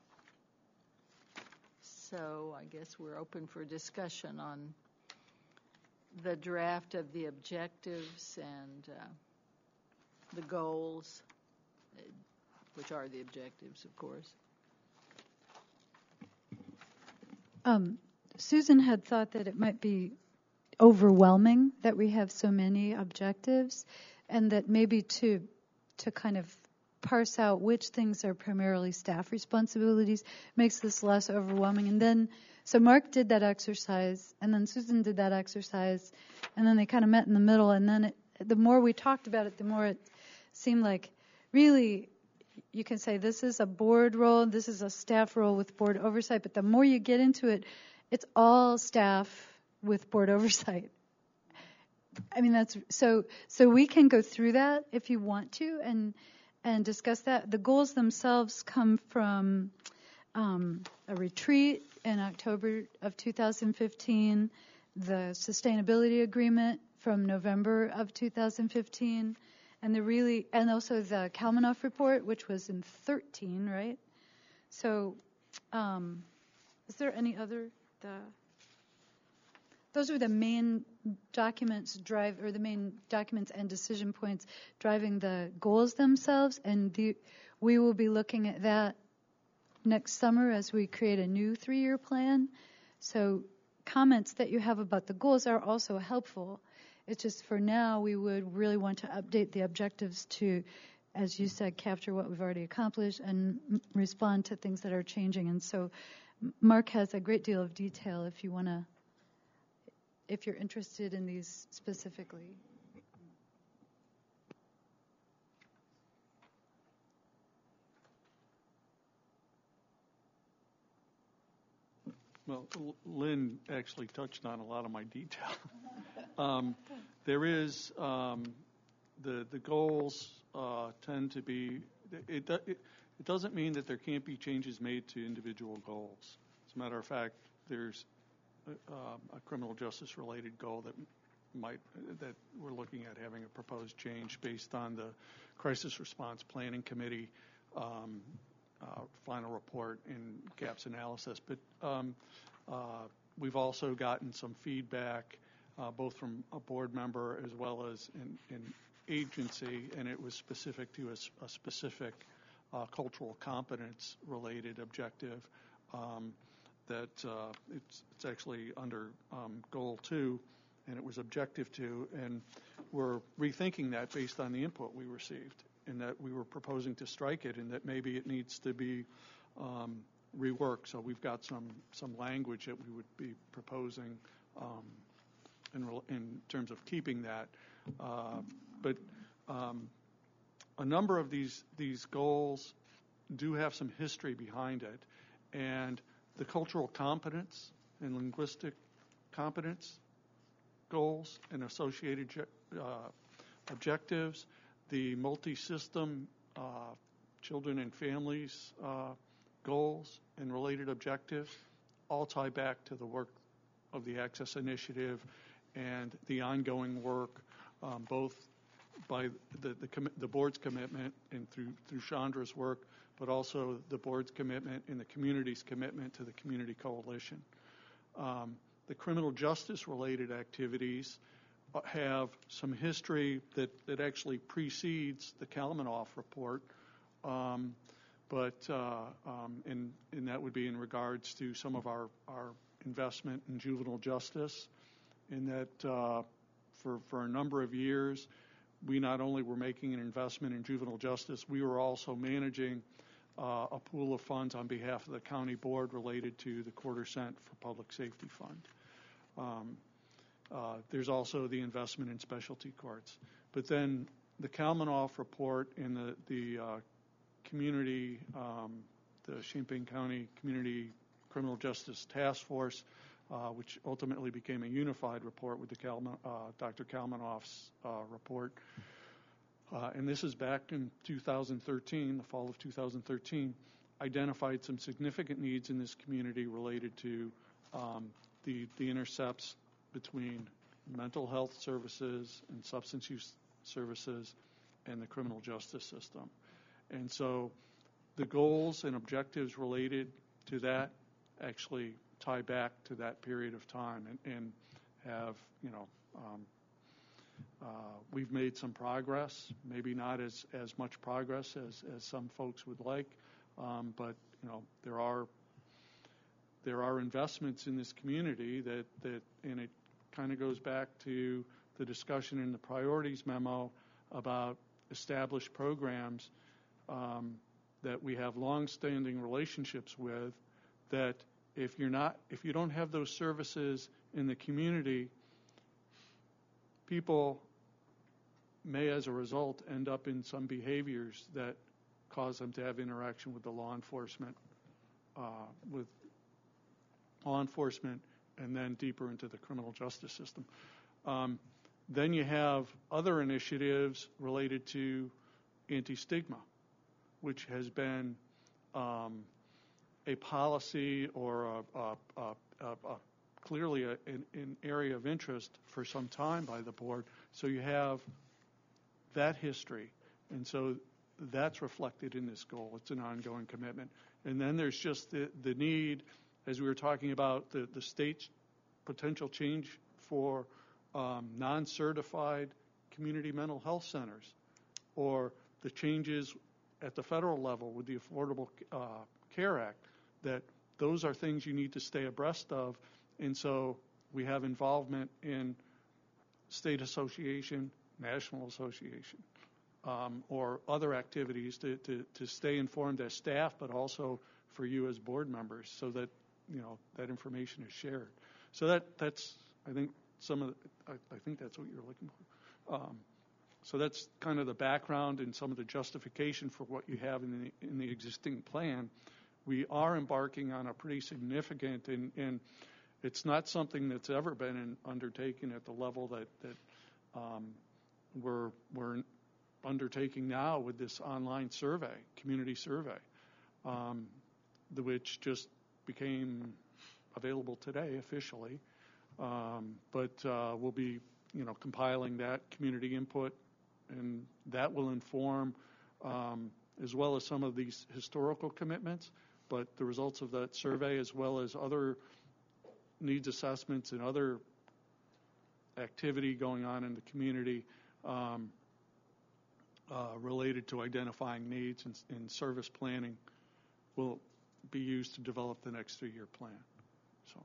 So I guess we're open for discussion on the draft of the objectives and uh, the goals, uh, which are the objectives, of course. Um, Susan had thought that it might be overwhelming that we have so many objectives, and that maybe to to kind of parse out which things are primarily staff responsibilities makes this less overwhelming. And then, so Mark did that exercise, and then Susan did that exercise, and then they kind of met in the middle. And then it, the more we talked about it, the more it seemed like really you can say this is a board role, this is a staff role with board oversight. But the more you get into it, it's all staff with board oversight. I mean, that's so. So we can go through that if you want to, and. and discuss that. The goals themselves come from um, a retreat in October of two thousand fifteen, the sustainability agreement from November of two thousand fifteen, and the really, and also the Kalmanoff report, which was in thirteen, right? So, um, is there any other? The Those are the main documents drive, or the main documents and decision points driving the goals themselves, and the, we will be looking at that next summer as we create a new three-year plan. So comments that you have about the goals are also helpful. It's just for now we would really want to update the objectives to, as you said, capture what we've already accomplished and m- respond to things that are changing. And so Mark has a great deal of detail if you want to, if you're interested in these specifically. Well, L- Lynn actually touched on a lot of my detail. um, there is um, the the goals uh, tend to be. It, it it doesn't mean that there can't be changes made to individual goals. As a matter of fact, there's a, uh, a criminal justice related goal that might that we're looking at having a proposed change based on the Crisis Response Planning Committee um, uh, final report and gaps analysis. But um, uh, we've also gotten some feedback uh, both from a board member as well as an, an agency, and it was specific to a, a specific uh, cultural competence related objective um, that uh, it's, it's actually under um, goal two, and it was objective two, and we're rethinking that based on the input we received, and that we were proposing to strike it, and that maybe it needs to be um, reworked. So we've got some some language that we would be proposing um, in, in terms of keeping that. Uh, but um, a number of these these goals do have some history behind it, and the cultural competence and linguistic competence goals and associated uh, objectives, the multi-system uh, children and families uh, goals and related objectives, all tie back to the work of the Access Initiative and the ongoing work, um, both by the the, com- the board's commitment and through through Chandra's work, but also the board's commitment and the community's commitment to the community coalition. Um, the criminal justice related activities have some history that, that actually precedes the Kalmanoff report, um, but uh, um, and, and that would be in regards to some of our, our investment in juvenile justice, in that uh, for, for a number of years, we not only were making an investment in juvenile justice, we were also managing uh, a pool of funds on behalf of the county board related to the quarter cent for public safety fund. Um, uh, there's also the investment in specialty courts. But then the Kalmanoff report and the, the uh, community, um, the Champaign County Community Criminal Justice Task Force, uh, which ultimately became a unified report with the Kalman, uh, Doctor Kalmanoff's uh, report, uh, and this is back in two thousand thirteen, the fall of two thousand thirteen, identified some significant needs in this community related to um, the, the intercepts between mental health services and substance use services and the criminal justice system. And so the goals and objectives related to that actually tie back to that period of time and, and have, you know, um, uh, we've made some progress, maybe not as, as much progress as, as some folks would like, um, but, you know, there are there are investments in this community that, that and it kind of goes back to the discussion in the priorities memo about established programs um, that we have long-standing relationships with, that if you're not, if you don't have those services in the community, people may, as a result, end up in some behaviors that cause them to have interaction with the law enforcement, uh, with law enforcement, and then deeper into the criminal justice system. Um, then you have other initiatives related to anti-stigma, which has been um, a policy or a, a, a, a, a clearly a, an, an area of interest for some time by the board. So you have that history, and so that's reflected in this goal. It's an ongoing commitment. And then there's just the, the need, as we were talking about, the, the state's potential change for um, non-certified community mental health centers, or the changes at the federal level with the Affordable uh, Care Act, that those are things you need to stay abreast of. And so we have involvement in state association, national association, um, or other activities to, to, to stay informed as staff, but also for you as board members, so that, you know, that information is shared. So that that's, I think, some of the, I, I think that's what you're looking for. Um, so that's kind of the background and some of the justification for what you have in the in the existing plan. We are embarking on a pretty significant, and, and it's not something that's ever been in, undertaken at the level that that um, we're we're undertaking now with this online survey, community survey, um, the, which just became available today officially. Um, but uh, we'll be, you know, compiling that community input, and that will inform, um, as well as some of these historical commitments. But the results of that survey, as well as other needs assessments and other activity going on in the community um, uh, related to identifying needs and, and service planning, will be used to develop the next three-year plan. So.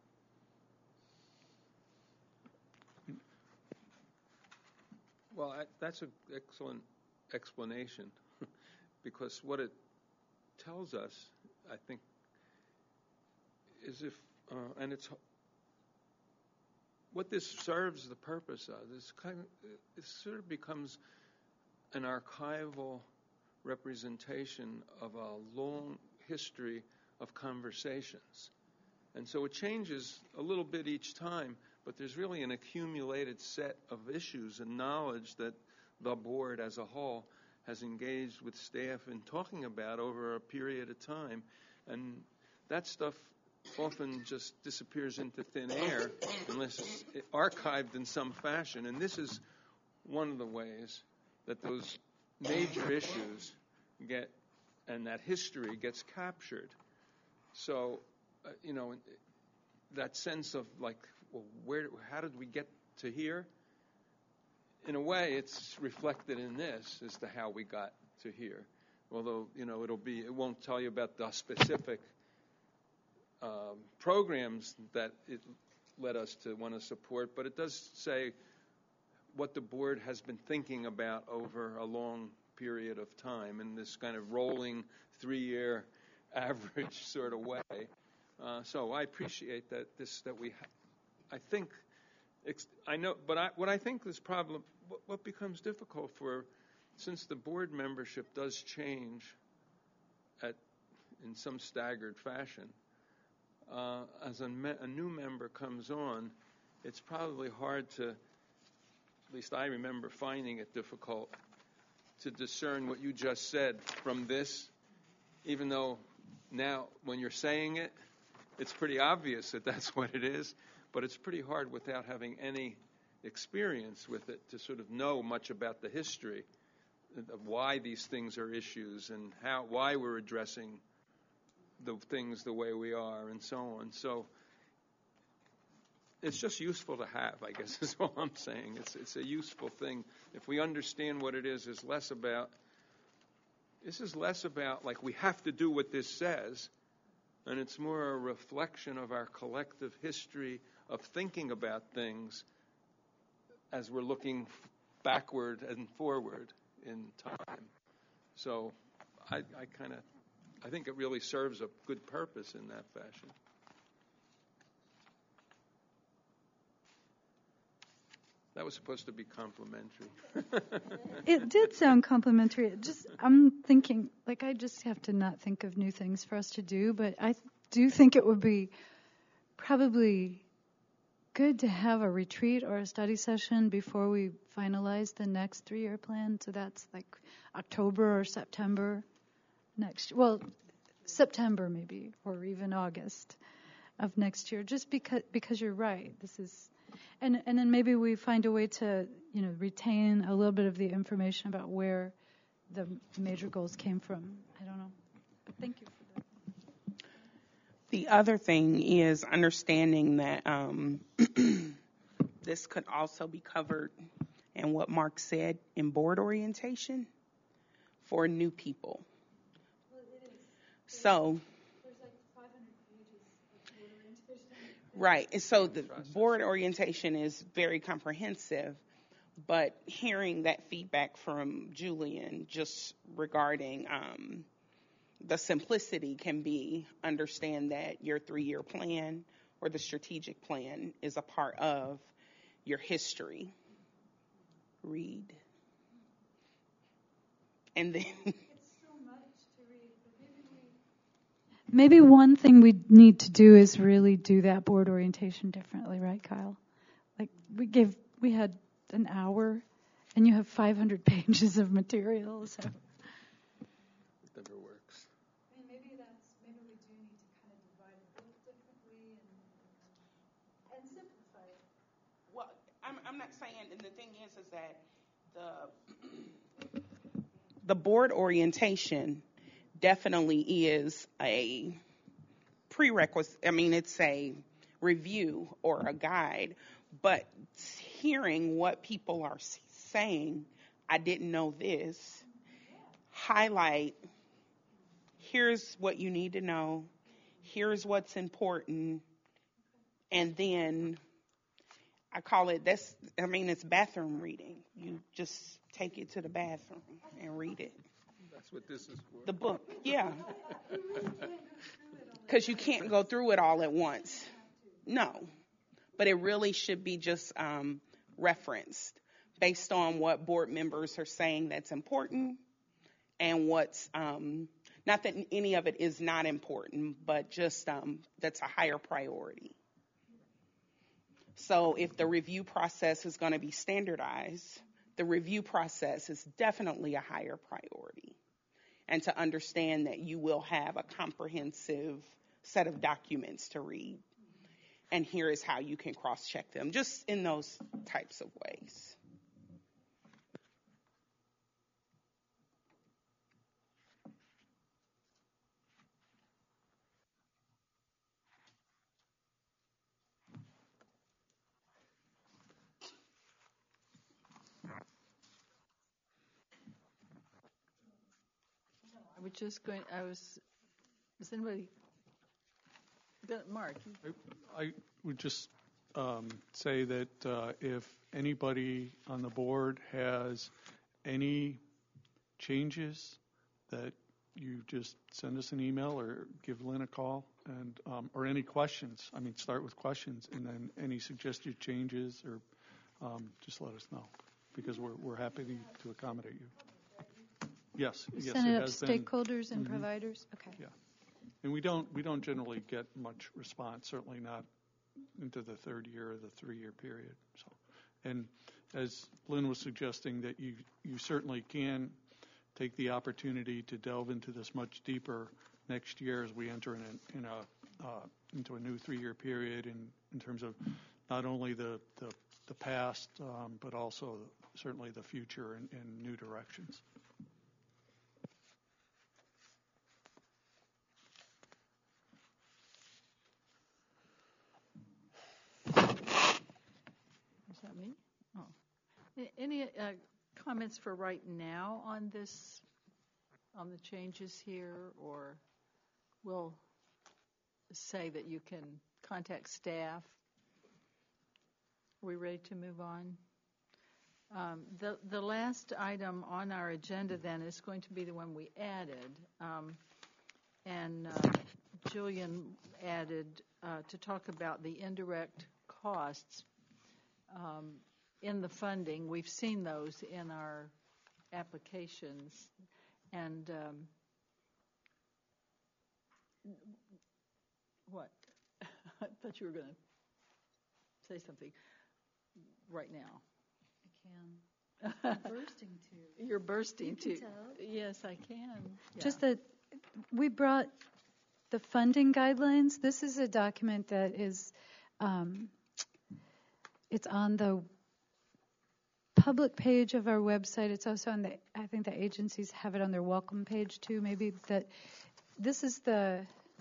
Well, I, that's an excellent explanation, because what it tells us, I think, is if, uh, and it's, what this serves the purpose of, is kind of, it sort of becomes an archival representation of a long history of conversations. And so it changes a little bit each time, but there's really an accumulated set of issues and knowledge that the board as a whole has engaged with staff in talking about over a period of time. And that stuff often just disappears into thin air unless it's archived in some fashion. And this is one of the ways that those major issues get, and that history gets captured. So, uh, you know, that sense of like, well, where, how did we get to here? In a way, it's reflected in this as to how we got to here. Although, you know, it'll be, it won't tell you about the specific um, programs that it led us to want to support, but it does say what the board has been thinking about over a long period of time in this kind of rolling three-year average sort of way. Uh, so I appreciate that this that we, ha- I think, ex- I know, but I, what I think is problem, what, what becomes difficult for, since the board membership does change at in some staggered fashion, uh, as a, me- a new member comes on, it's probably hard to, at least I remember finding it difficult to discern what you just said from this, even though now when you're saying it, it's pretty obvious that that's what it is, but it's pretty hard without having any experience with it to sort of know much about the history of why these things are issues and how why we're addressing the things the way we are and so on. So it's just useful to have, I guess is all I'm saying. It's it's a useful thing. If we understand what it is, it's less about, this is less about like we have to do what this says, and it's more a reflection of our collective history of thinking about things as we're looking backward and forward in time. So I, I kind of, I think it really serves a good purpose in that fashion. That was supposed to be complimentary. It did sound complimentary. It just, I'm thinking, like, I just have to not think of new things for us to do, but I do think it would be probably good to have a retreat or a study session before we finalize the next three-year plan. So that's like October or September next, well, September maybe, or even August of next year, just because because you're right. This is, and and then maybe we find a way to, you know, retain a little bit of the information about where the major goals came from. I don't know. But thank you for that. The other thing is understanding that um, this could also be covered in what Mark said in board orientation for new people. Well, it is. So, There's like five hundred pages of board orientation. right. And so the board orientation is very comprehensive, but hearing that feedback from Julian just regarding um, the simplicity can be understand that your three-year plan or the strategic plan is a part of your history. Read. And then It's so much to read, but maybe we... Maybe one thing we need to do is really do that board orientation differently, right, Kyle? Like, we gave, we had an hour, and you have five hundred pages of material, so... It never works. I mean, maybe that's, maybe we do need to kind of divide it up differently and, and simplify it. Well, I'm, I'm not saying, and the thing is, is that the the board orientation definitely is a prerequisite. I mean, it's a review or a guide, but hearing what people are saying, I didn't know this, highlight, here's what you need to know, here's what's important, and then I call it, that's, I mean, it's bathroom reading. You just take it to the bathroom and read it. That's what this is for. The book, yeah. Because you can't go through it all at once. No. But it really should be just um, referenced based on what board members are saying that's important and what's, um, not that any of it is not important, but just um, that's a higher priority. So if the review process is going to be standardized, the review process is definitely a higher priority. And to understand that you will have a comprehensive set of documents to read. And here is how you can cross-check them, just in those types of ways. I was just going, I was, was anybody, Mark? I, I would just um, say that uh, if anybody on the board has any changes, that you just send us an email or give Lynn a call, and um, or any questions. I mean, start with questions, and then any suggested changes, or um, just let us know, because we're we're happy to, to accommodate you. Yes, yes, Send it it up has to been. stakeholders and Mhm. providers? Okay. Yeah. And we don't we don't generally get much response, certainly not into the third year or the three-year period. So, and as Lynn was suggesting, that you you certainly can take the opportunity to delve into this much deeper next year as we enter in a, in a uh, into a new three-year period in, in terms of not only the, the, the past, um, but also certainly the future and, and new directions. Is that me? Oh. A- Any uh, comments for right now on this, on the changes here, or we'll say that you can contact staff? Are we ready to move on? Um, the the last item on our agenda then is going to be the one we added, um, and uh, Julian added uh, to talk about the indirect costs um, in the funding. We've seen those in our applications, and um, what? I thought you were going to say something right now. I can. I'm bursting to. You're bursting You to. can tell. Yes, I can. Yeah. Just that we brought the funding guidelines. This is a document that is, um, it's on the public page of our website. It's also on the, I think the agencies have it on their welcome page too, maybe. That this is the,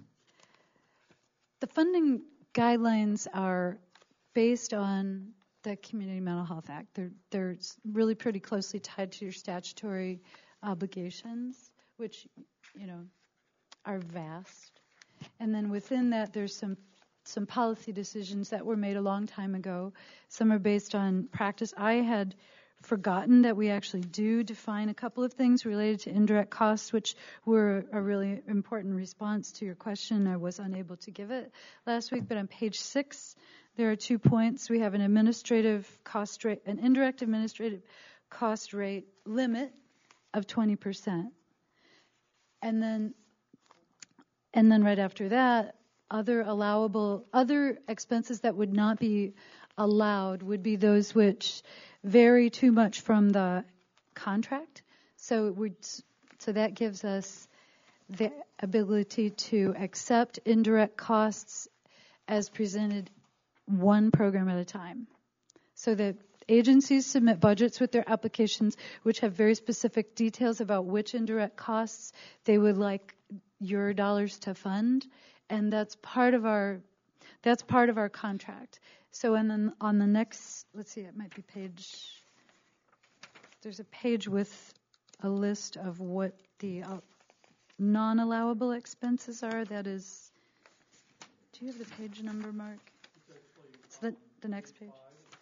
the funding guidelines are based on the Community Mental Health Act. They're, they're really pretty closely tied to your statutory obligations, which, you know, are vast. And then within that, there's some some policy decisions that were made a long time ago. Some are based on practice. I had forgotten that we actually do define a couple of things related to indirect costs, which were a really important response to your question. I was unable to give it last week, but on page six, there are two points. We have an administrative cost rate, an indirect administrative cost rate limit of twenty percent. And then, and then right after that, other allowable, other expenses that would not be allowed would be those which vary too much from the contract. So it would, so that gives us the ability to accept indirect costs as presented one program at a time. So that agencies submit budgets with their applications which have very specific details about which indirect costs they would like your dollars to fund, and that's part of our that's part of our contract. So and then on the next, let's see, it might be page, there's a page with a list of what the uh, non-allowable expenses are. That is, do you have the page number, Mark? It's the, the next page.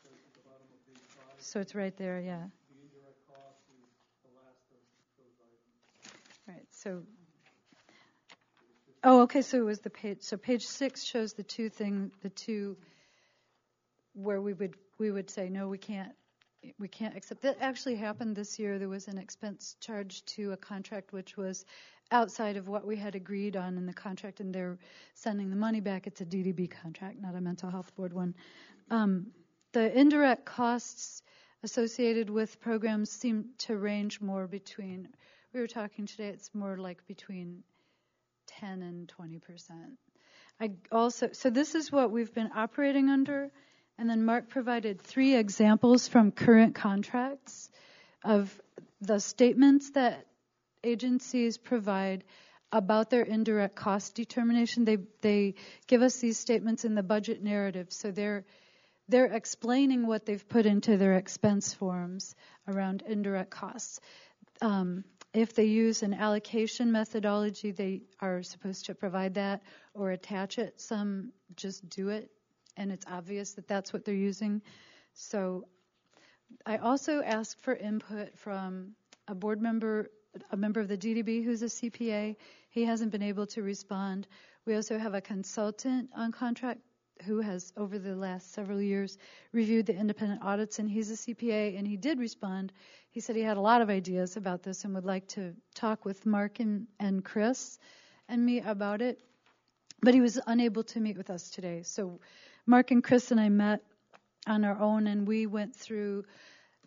So it's right there, yeah. Right, so, oh, okay, so it was the page, so page six shows the two thing, the two where we would, we would say, no, we can't, we can't accept. That actually happened this year. There was an expense charged to a contract which was outside of what we had agreed on in the contract, and they're sending the money back. It's a D D B contract, not a mental health board one. Um, the indirect costs associated with programs seem to range more between, we were talking today, it's more like between ten and twenty percent. I also, so this is what we've been operating under, and then Mark provided three examples from current contracts of the statements that agencies provide about their indirect cost determination. They they give us these statements in the budget narrative, so they're they're explaining what they've put into their expense forms around indirect costs. Um, if they use an allocation methodology, they are supposed to provide that or attach it. Some just do it, and it's obvious that that's what they're using. So I also asked for input from a board member, a member of the D D B who's a C P A. He hasn't been able to respond. We also have a consultant on contract who has, over the last several years, reviewed the independent audits, and he's a C P A, and he did respond. He said he had a lot of ideas about this and would like to talk with Mark and, and Chris and me about it, but he was unable to meet with us today. So Mark and Chris and I met on our own, and we went through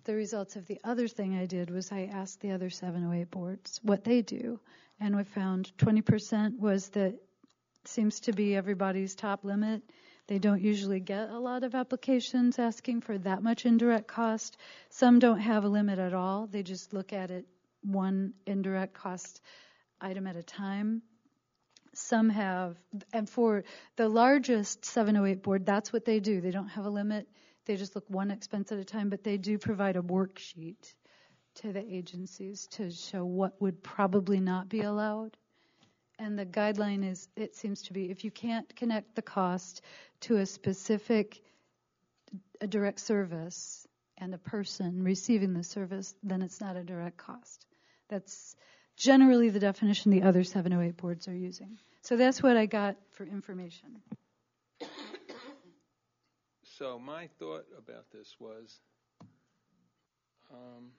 the results of the other thing I did was I asked the other seven oh eight boards what they do. And we found twenty percent was that seems to be everybody's top limit. They don't usually get a lot of applications asking for that much indirect cost. Some don't have a limit at all. They just look at it one indirect cost item at a time. Some have, and for the largest seven oh eight board, that's what they do. They don't have a limit. They just look one expense at a time, but they do provide a worksheet to the agencies to show what would probably not be allowed. And the guideline is, it seems to be, if you can't connect the cost to a specific a direct service and a person receiving the service, then it's not a direct cost. That's generally the definition the other seven oh eight boards are using. So that's what I got for information. So my thought about this was, um,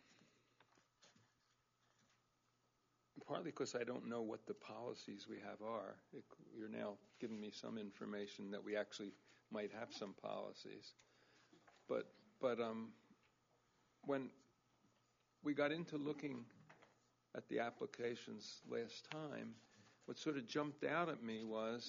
partly because I don't know what the policies we have are. It, you're now giving me some information that we actually might have some policies. But but um, when we got into looking at the applications last time, what sort of jumped out at me was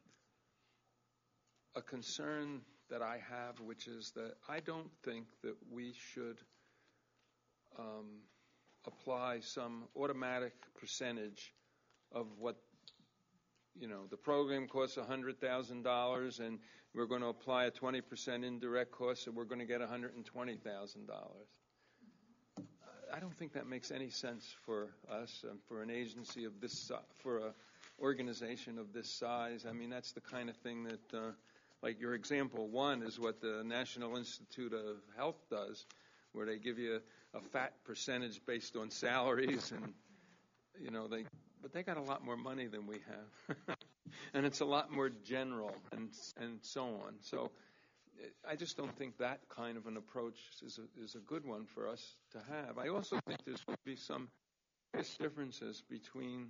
a concern that I have, which is that I don't think that we should um, apply some automatic percentage of what, you know, the program costs one hundred thousand dollars and we're going to apply a twenty percent indirect cost, so we're going to get one hundred twenty thousand dollars. I don't think that makes any sense for us and for an agency of this, for an organization of this size. I mean, that's the kind of thing that, uh, like your example one is what the National Institute of Health does, where they give you a, a fat percentage based on salaries, and you know they, but they got a lot more money than we have, and it's a lot more general and and so on. So I just don't think that kind of an approach is a, is a good one for us to have. I also think there's going to be some differences between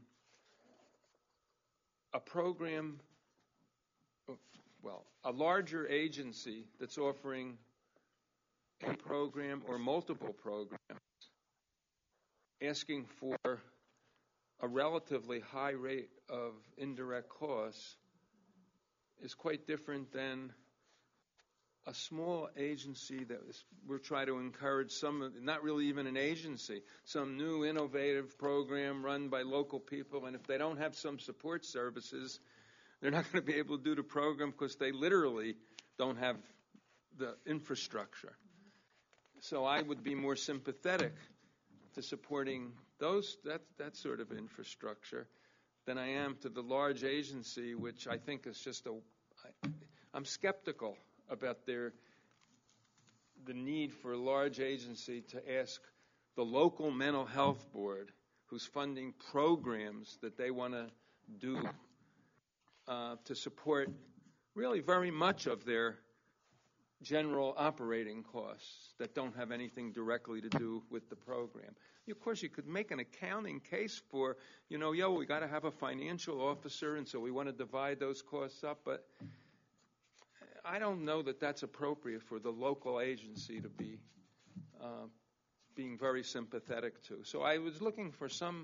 a program, well, a larger agency that's offering a program or multiple programs, asking for a relatively high rate of indirect costs is quite different than a small agency that is, we're trying to encourage some, not really even an agency, some new innovative program run by local people, and if they don't have some support services, they're not going to be able to do the program because they literally don't have the infrastructure. So I would be more sympathetic to supporting those that that sort of infrastructure than I am to the large agency, which I think is just a. I, I'm skeptical about their the need for a large agency to ask the local mental health board, who's funding programs that they want to do, uh, to support really very much of their general operating costs that don't have anything directly to do with the program. Of course, you could make an accounting case for, you know, yo, we got to have a financial officer, and so we want to divide those costs up, but I don't know that that's appropriate for the local agency to be uh, being very sympathetic to. So I was looking for some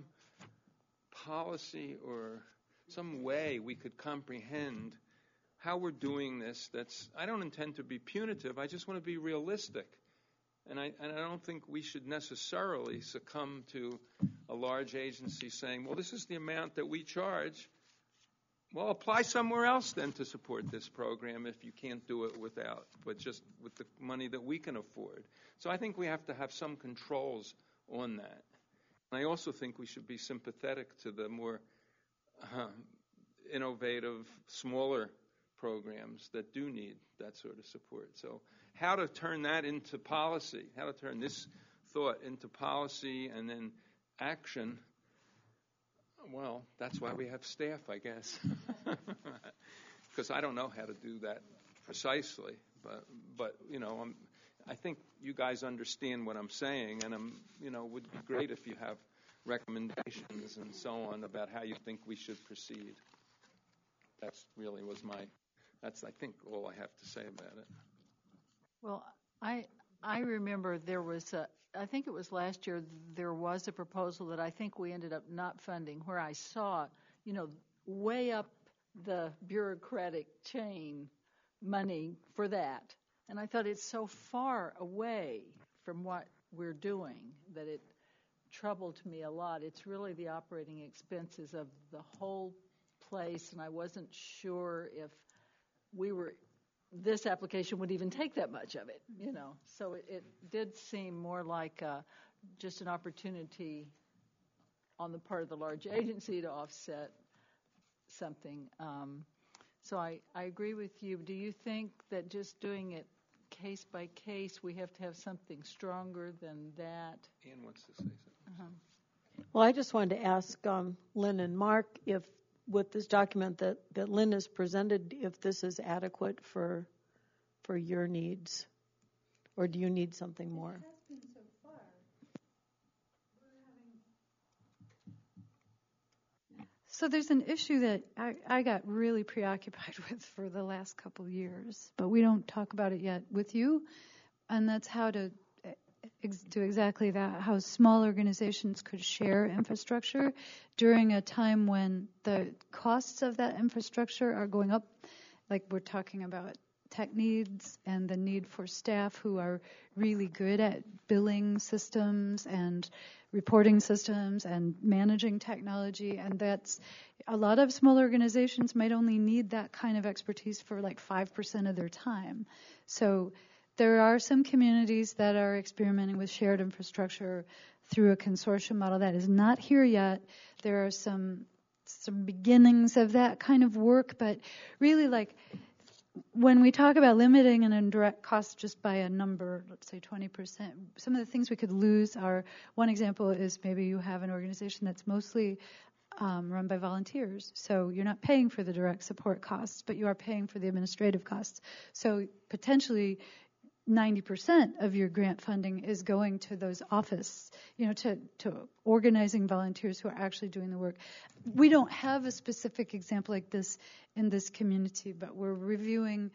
policy or some way we could comprehend how we're doing this. That's, I don't intend to be punitive. I just want to be realistic. And I, and I don't think we should necessarily succumb to a large agency saying, well, this is the amount that we charge. Well, apply somewhere else then to support this program if you can't do it without, but just with the money that we can afford. So I think we have to have some controls on that. And I also think we should be sympathetic to the more uh, innovative, smaller programs that do need that sort of support. So how to turn that into policy, how to turn this thought into policy and then action, well, that's why we have staff, I guess, because I don't know how to do that precisely. But, but you know, I'm, I think you guys understand what I'm saying, and I'm, you know, would be great if you have recommendations and so on about how you think we should proceed. That's really was my, that's I think all I have to say about it. Well, I I remember there was a, I think it was last year, there was a proposal that I think we ended up not funding where I saw, you know, way up the bureaucratic chain money for that. And I thought it's so far away from what we're doing that it troubled me a lot. It's really the operating expenses of the whole place, and I wasn't sure if we were, this application would even take that much of it, you know. So it, it did seem more like uh, just an opportunity on the part of the large agency to offset something. Um, so I, I agree with you. Do you think that just doing it case by case, we have to have something stronger than that? Ann wants to say something. Uh-huh. Well, I just wanted to ask um, Lynn and Mark if, with this document that, that Lynn has presented, if this is adequate for for your needs, or do you need something more? It has been so far. So there's an issue that I, I got really preoccupied with for the last couple of years, but we don't talk about it yet with you, and that's how to ex- do exactly that, how small organizations could share infrastructure during a time when the costs of that infrastructure are going up, like we're talking about tech needs and the need for staff who are really good at billing systems and reporting systems and managing technology. And that's, a lot of small organizations might only need that kind of expertise for like five percent of their time. So there are some communities that are experimenting with shared infrastructure through a consortium model that is not here yet. There are some some beginnings of that kind of work, but really, like, when we talk about limiting an indirect cost just by a number, let's say twenty percent, some of the things we could lose are, one example is maybe you have an organization that's mostly um, run by volunteers. So you're not paying for the direct support costs, but you are paying for the administrative costs. So potentially ninety percent of your grant funding is going to those office, you know, to, to organizing volunteers who are actually doing the work. We don't have a specific example like this in this community, but we're reviewing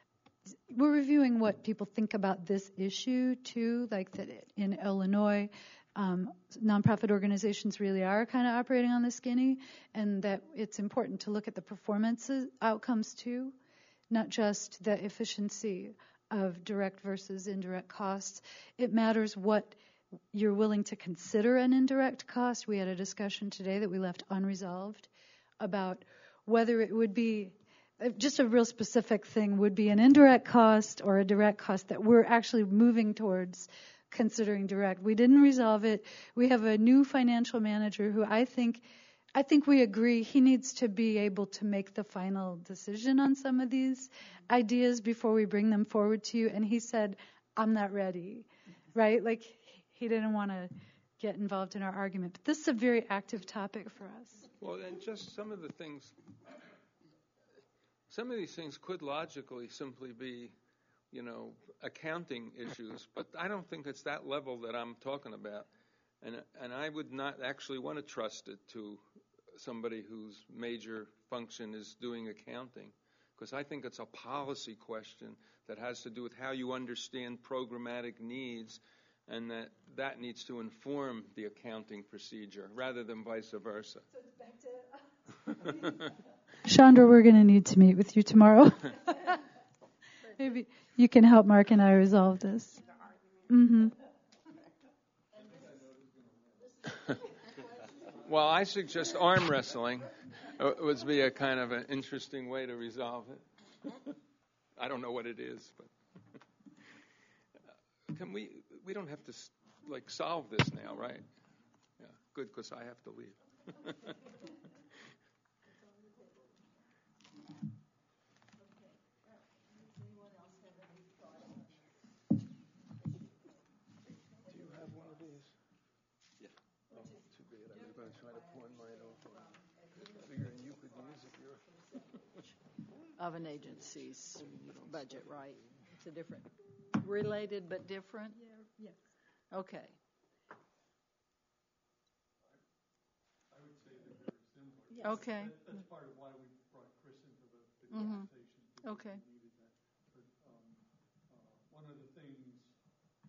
we're reviewing what people think about this issue too, like that in Illinois, um, nonprofit organizations really are kind of operating on the skinny, and that it's important to look at the performance outcomes too, not just the efficiency of direct versus indirect costs. It matters what you're willing to consider an indirect cost. We had a discussion today that we left unresolved about whether it would be, just a real specific thing, would be an indirect cost or a direct cost that we're actually moving towards considering direct. We didn't resolve it. We have a new financial manager who I think I think we agree he needs to be able to make the final decision on some of these ideas before we bring them forward to you. And he said, I'm not ready, right? Like, he didn't want to get involved in our argument. But this is a very active topic for us. Well, and just some of the things, some of these things could logically simply be, you know, accounting issues, but I don't think it's that level that I'm talking about. And and I would not actually want to trust it to somebody whose major function is doing accounting, because I think it's a policy question that has to do with how you understand programmatic needs, and that that needs to inform the accounting procedure rather than vice versa. So it's back to Chandra, we're going to need to meet with you tomorrow. Maybe you can help Mark and I resolve this. Mm-hmm. Well, I suggest arm wrestling would be a kind of an interesting way to resolve it. I don't know what it is, but can we? We don't have to like solve this now, right? Yeah, good, because I have to leave. Of an agency's budget, right? It's a different, related but different? Yeah, yes. Okay. I would say they're very similar. Yes. Okay. That, that's part of why we brought Chris into the, the Mm-hmm. conversation. Okay. We needed that. But, um, uh, one of the things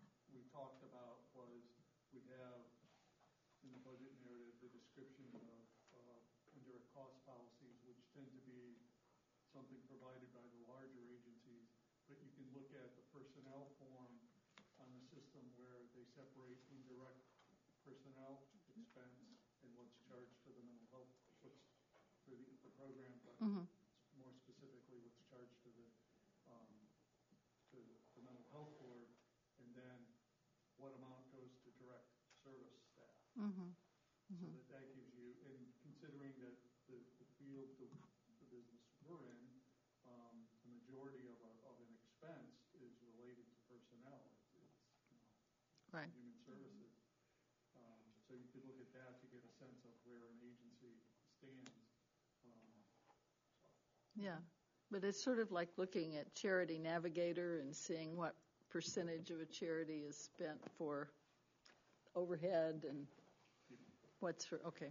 description of uh, indirect cost policies, which tend to be something provided by the larger agencies, but you can look at the personnel form on the system where they separate indirect personnel expense and what's charged to the mental health, what's for the, the program, but Mm-hmm. more specifically what's charged to the um, to the mental health board, and then what amount goes to direct service staff. Mm-hmm. So that that gives you, and considering that the, the field, the, the business we're in, um, the majority of, a, of an expense is related to personnel. It's, it's you know, Right. human services. Um, so you could look at that to get a sense of where an agency stands. Um, so. Yeah, but it's sort of like looking at Charity Navigator and seeing what percentage of a charity is spent for overhead and what's for, okay.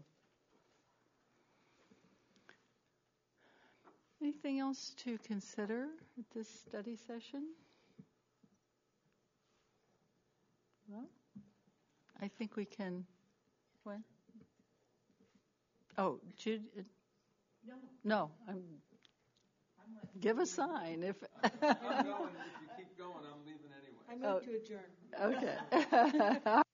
Anything else to consider at this study session? Well, I think we can, what? Oh, Jude? uh, No. No, I'm, give a sign if, I'm going, if you keep going, I'm leaving anyway. I move to adjourn. okay.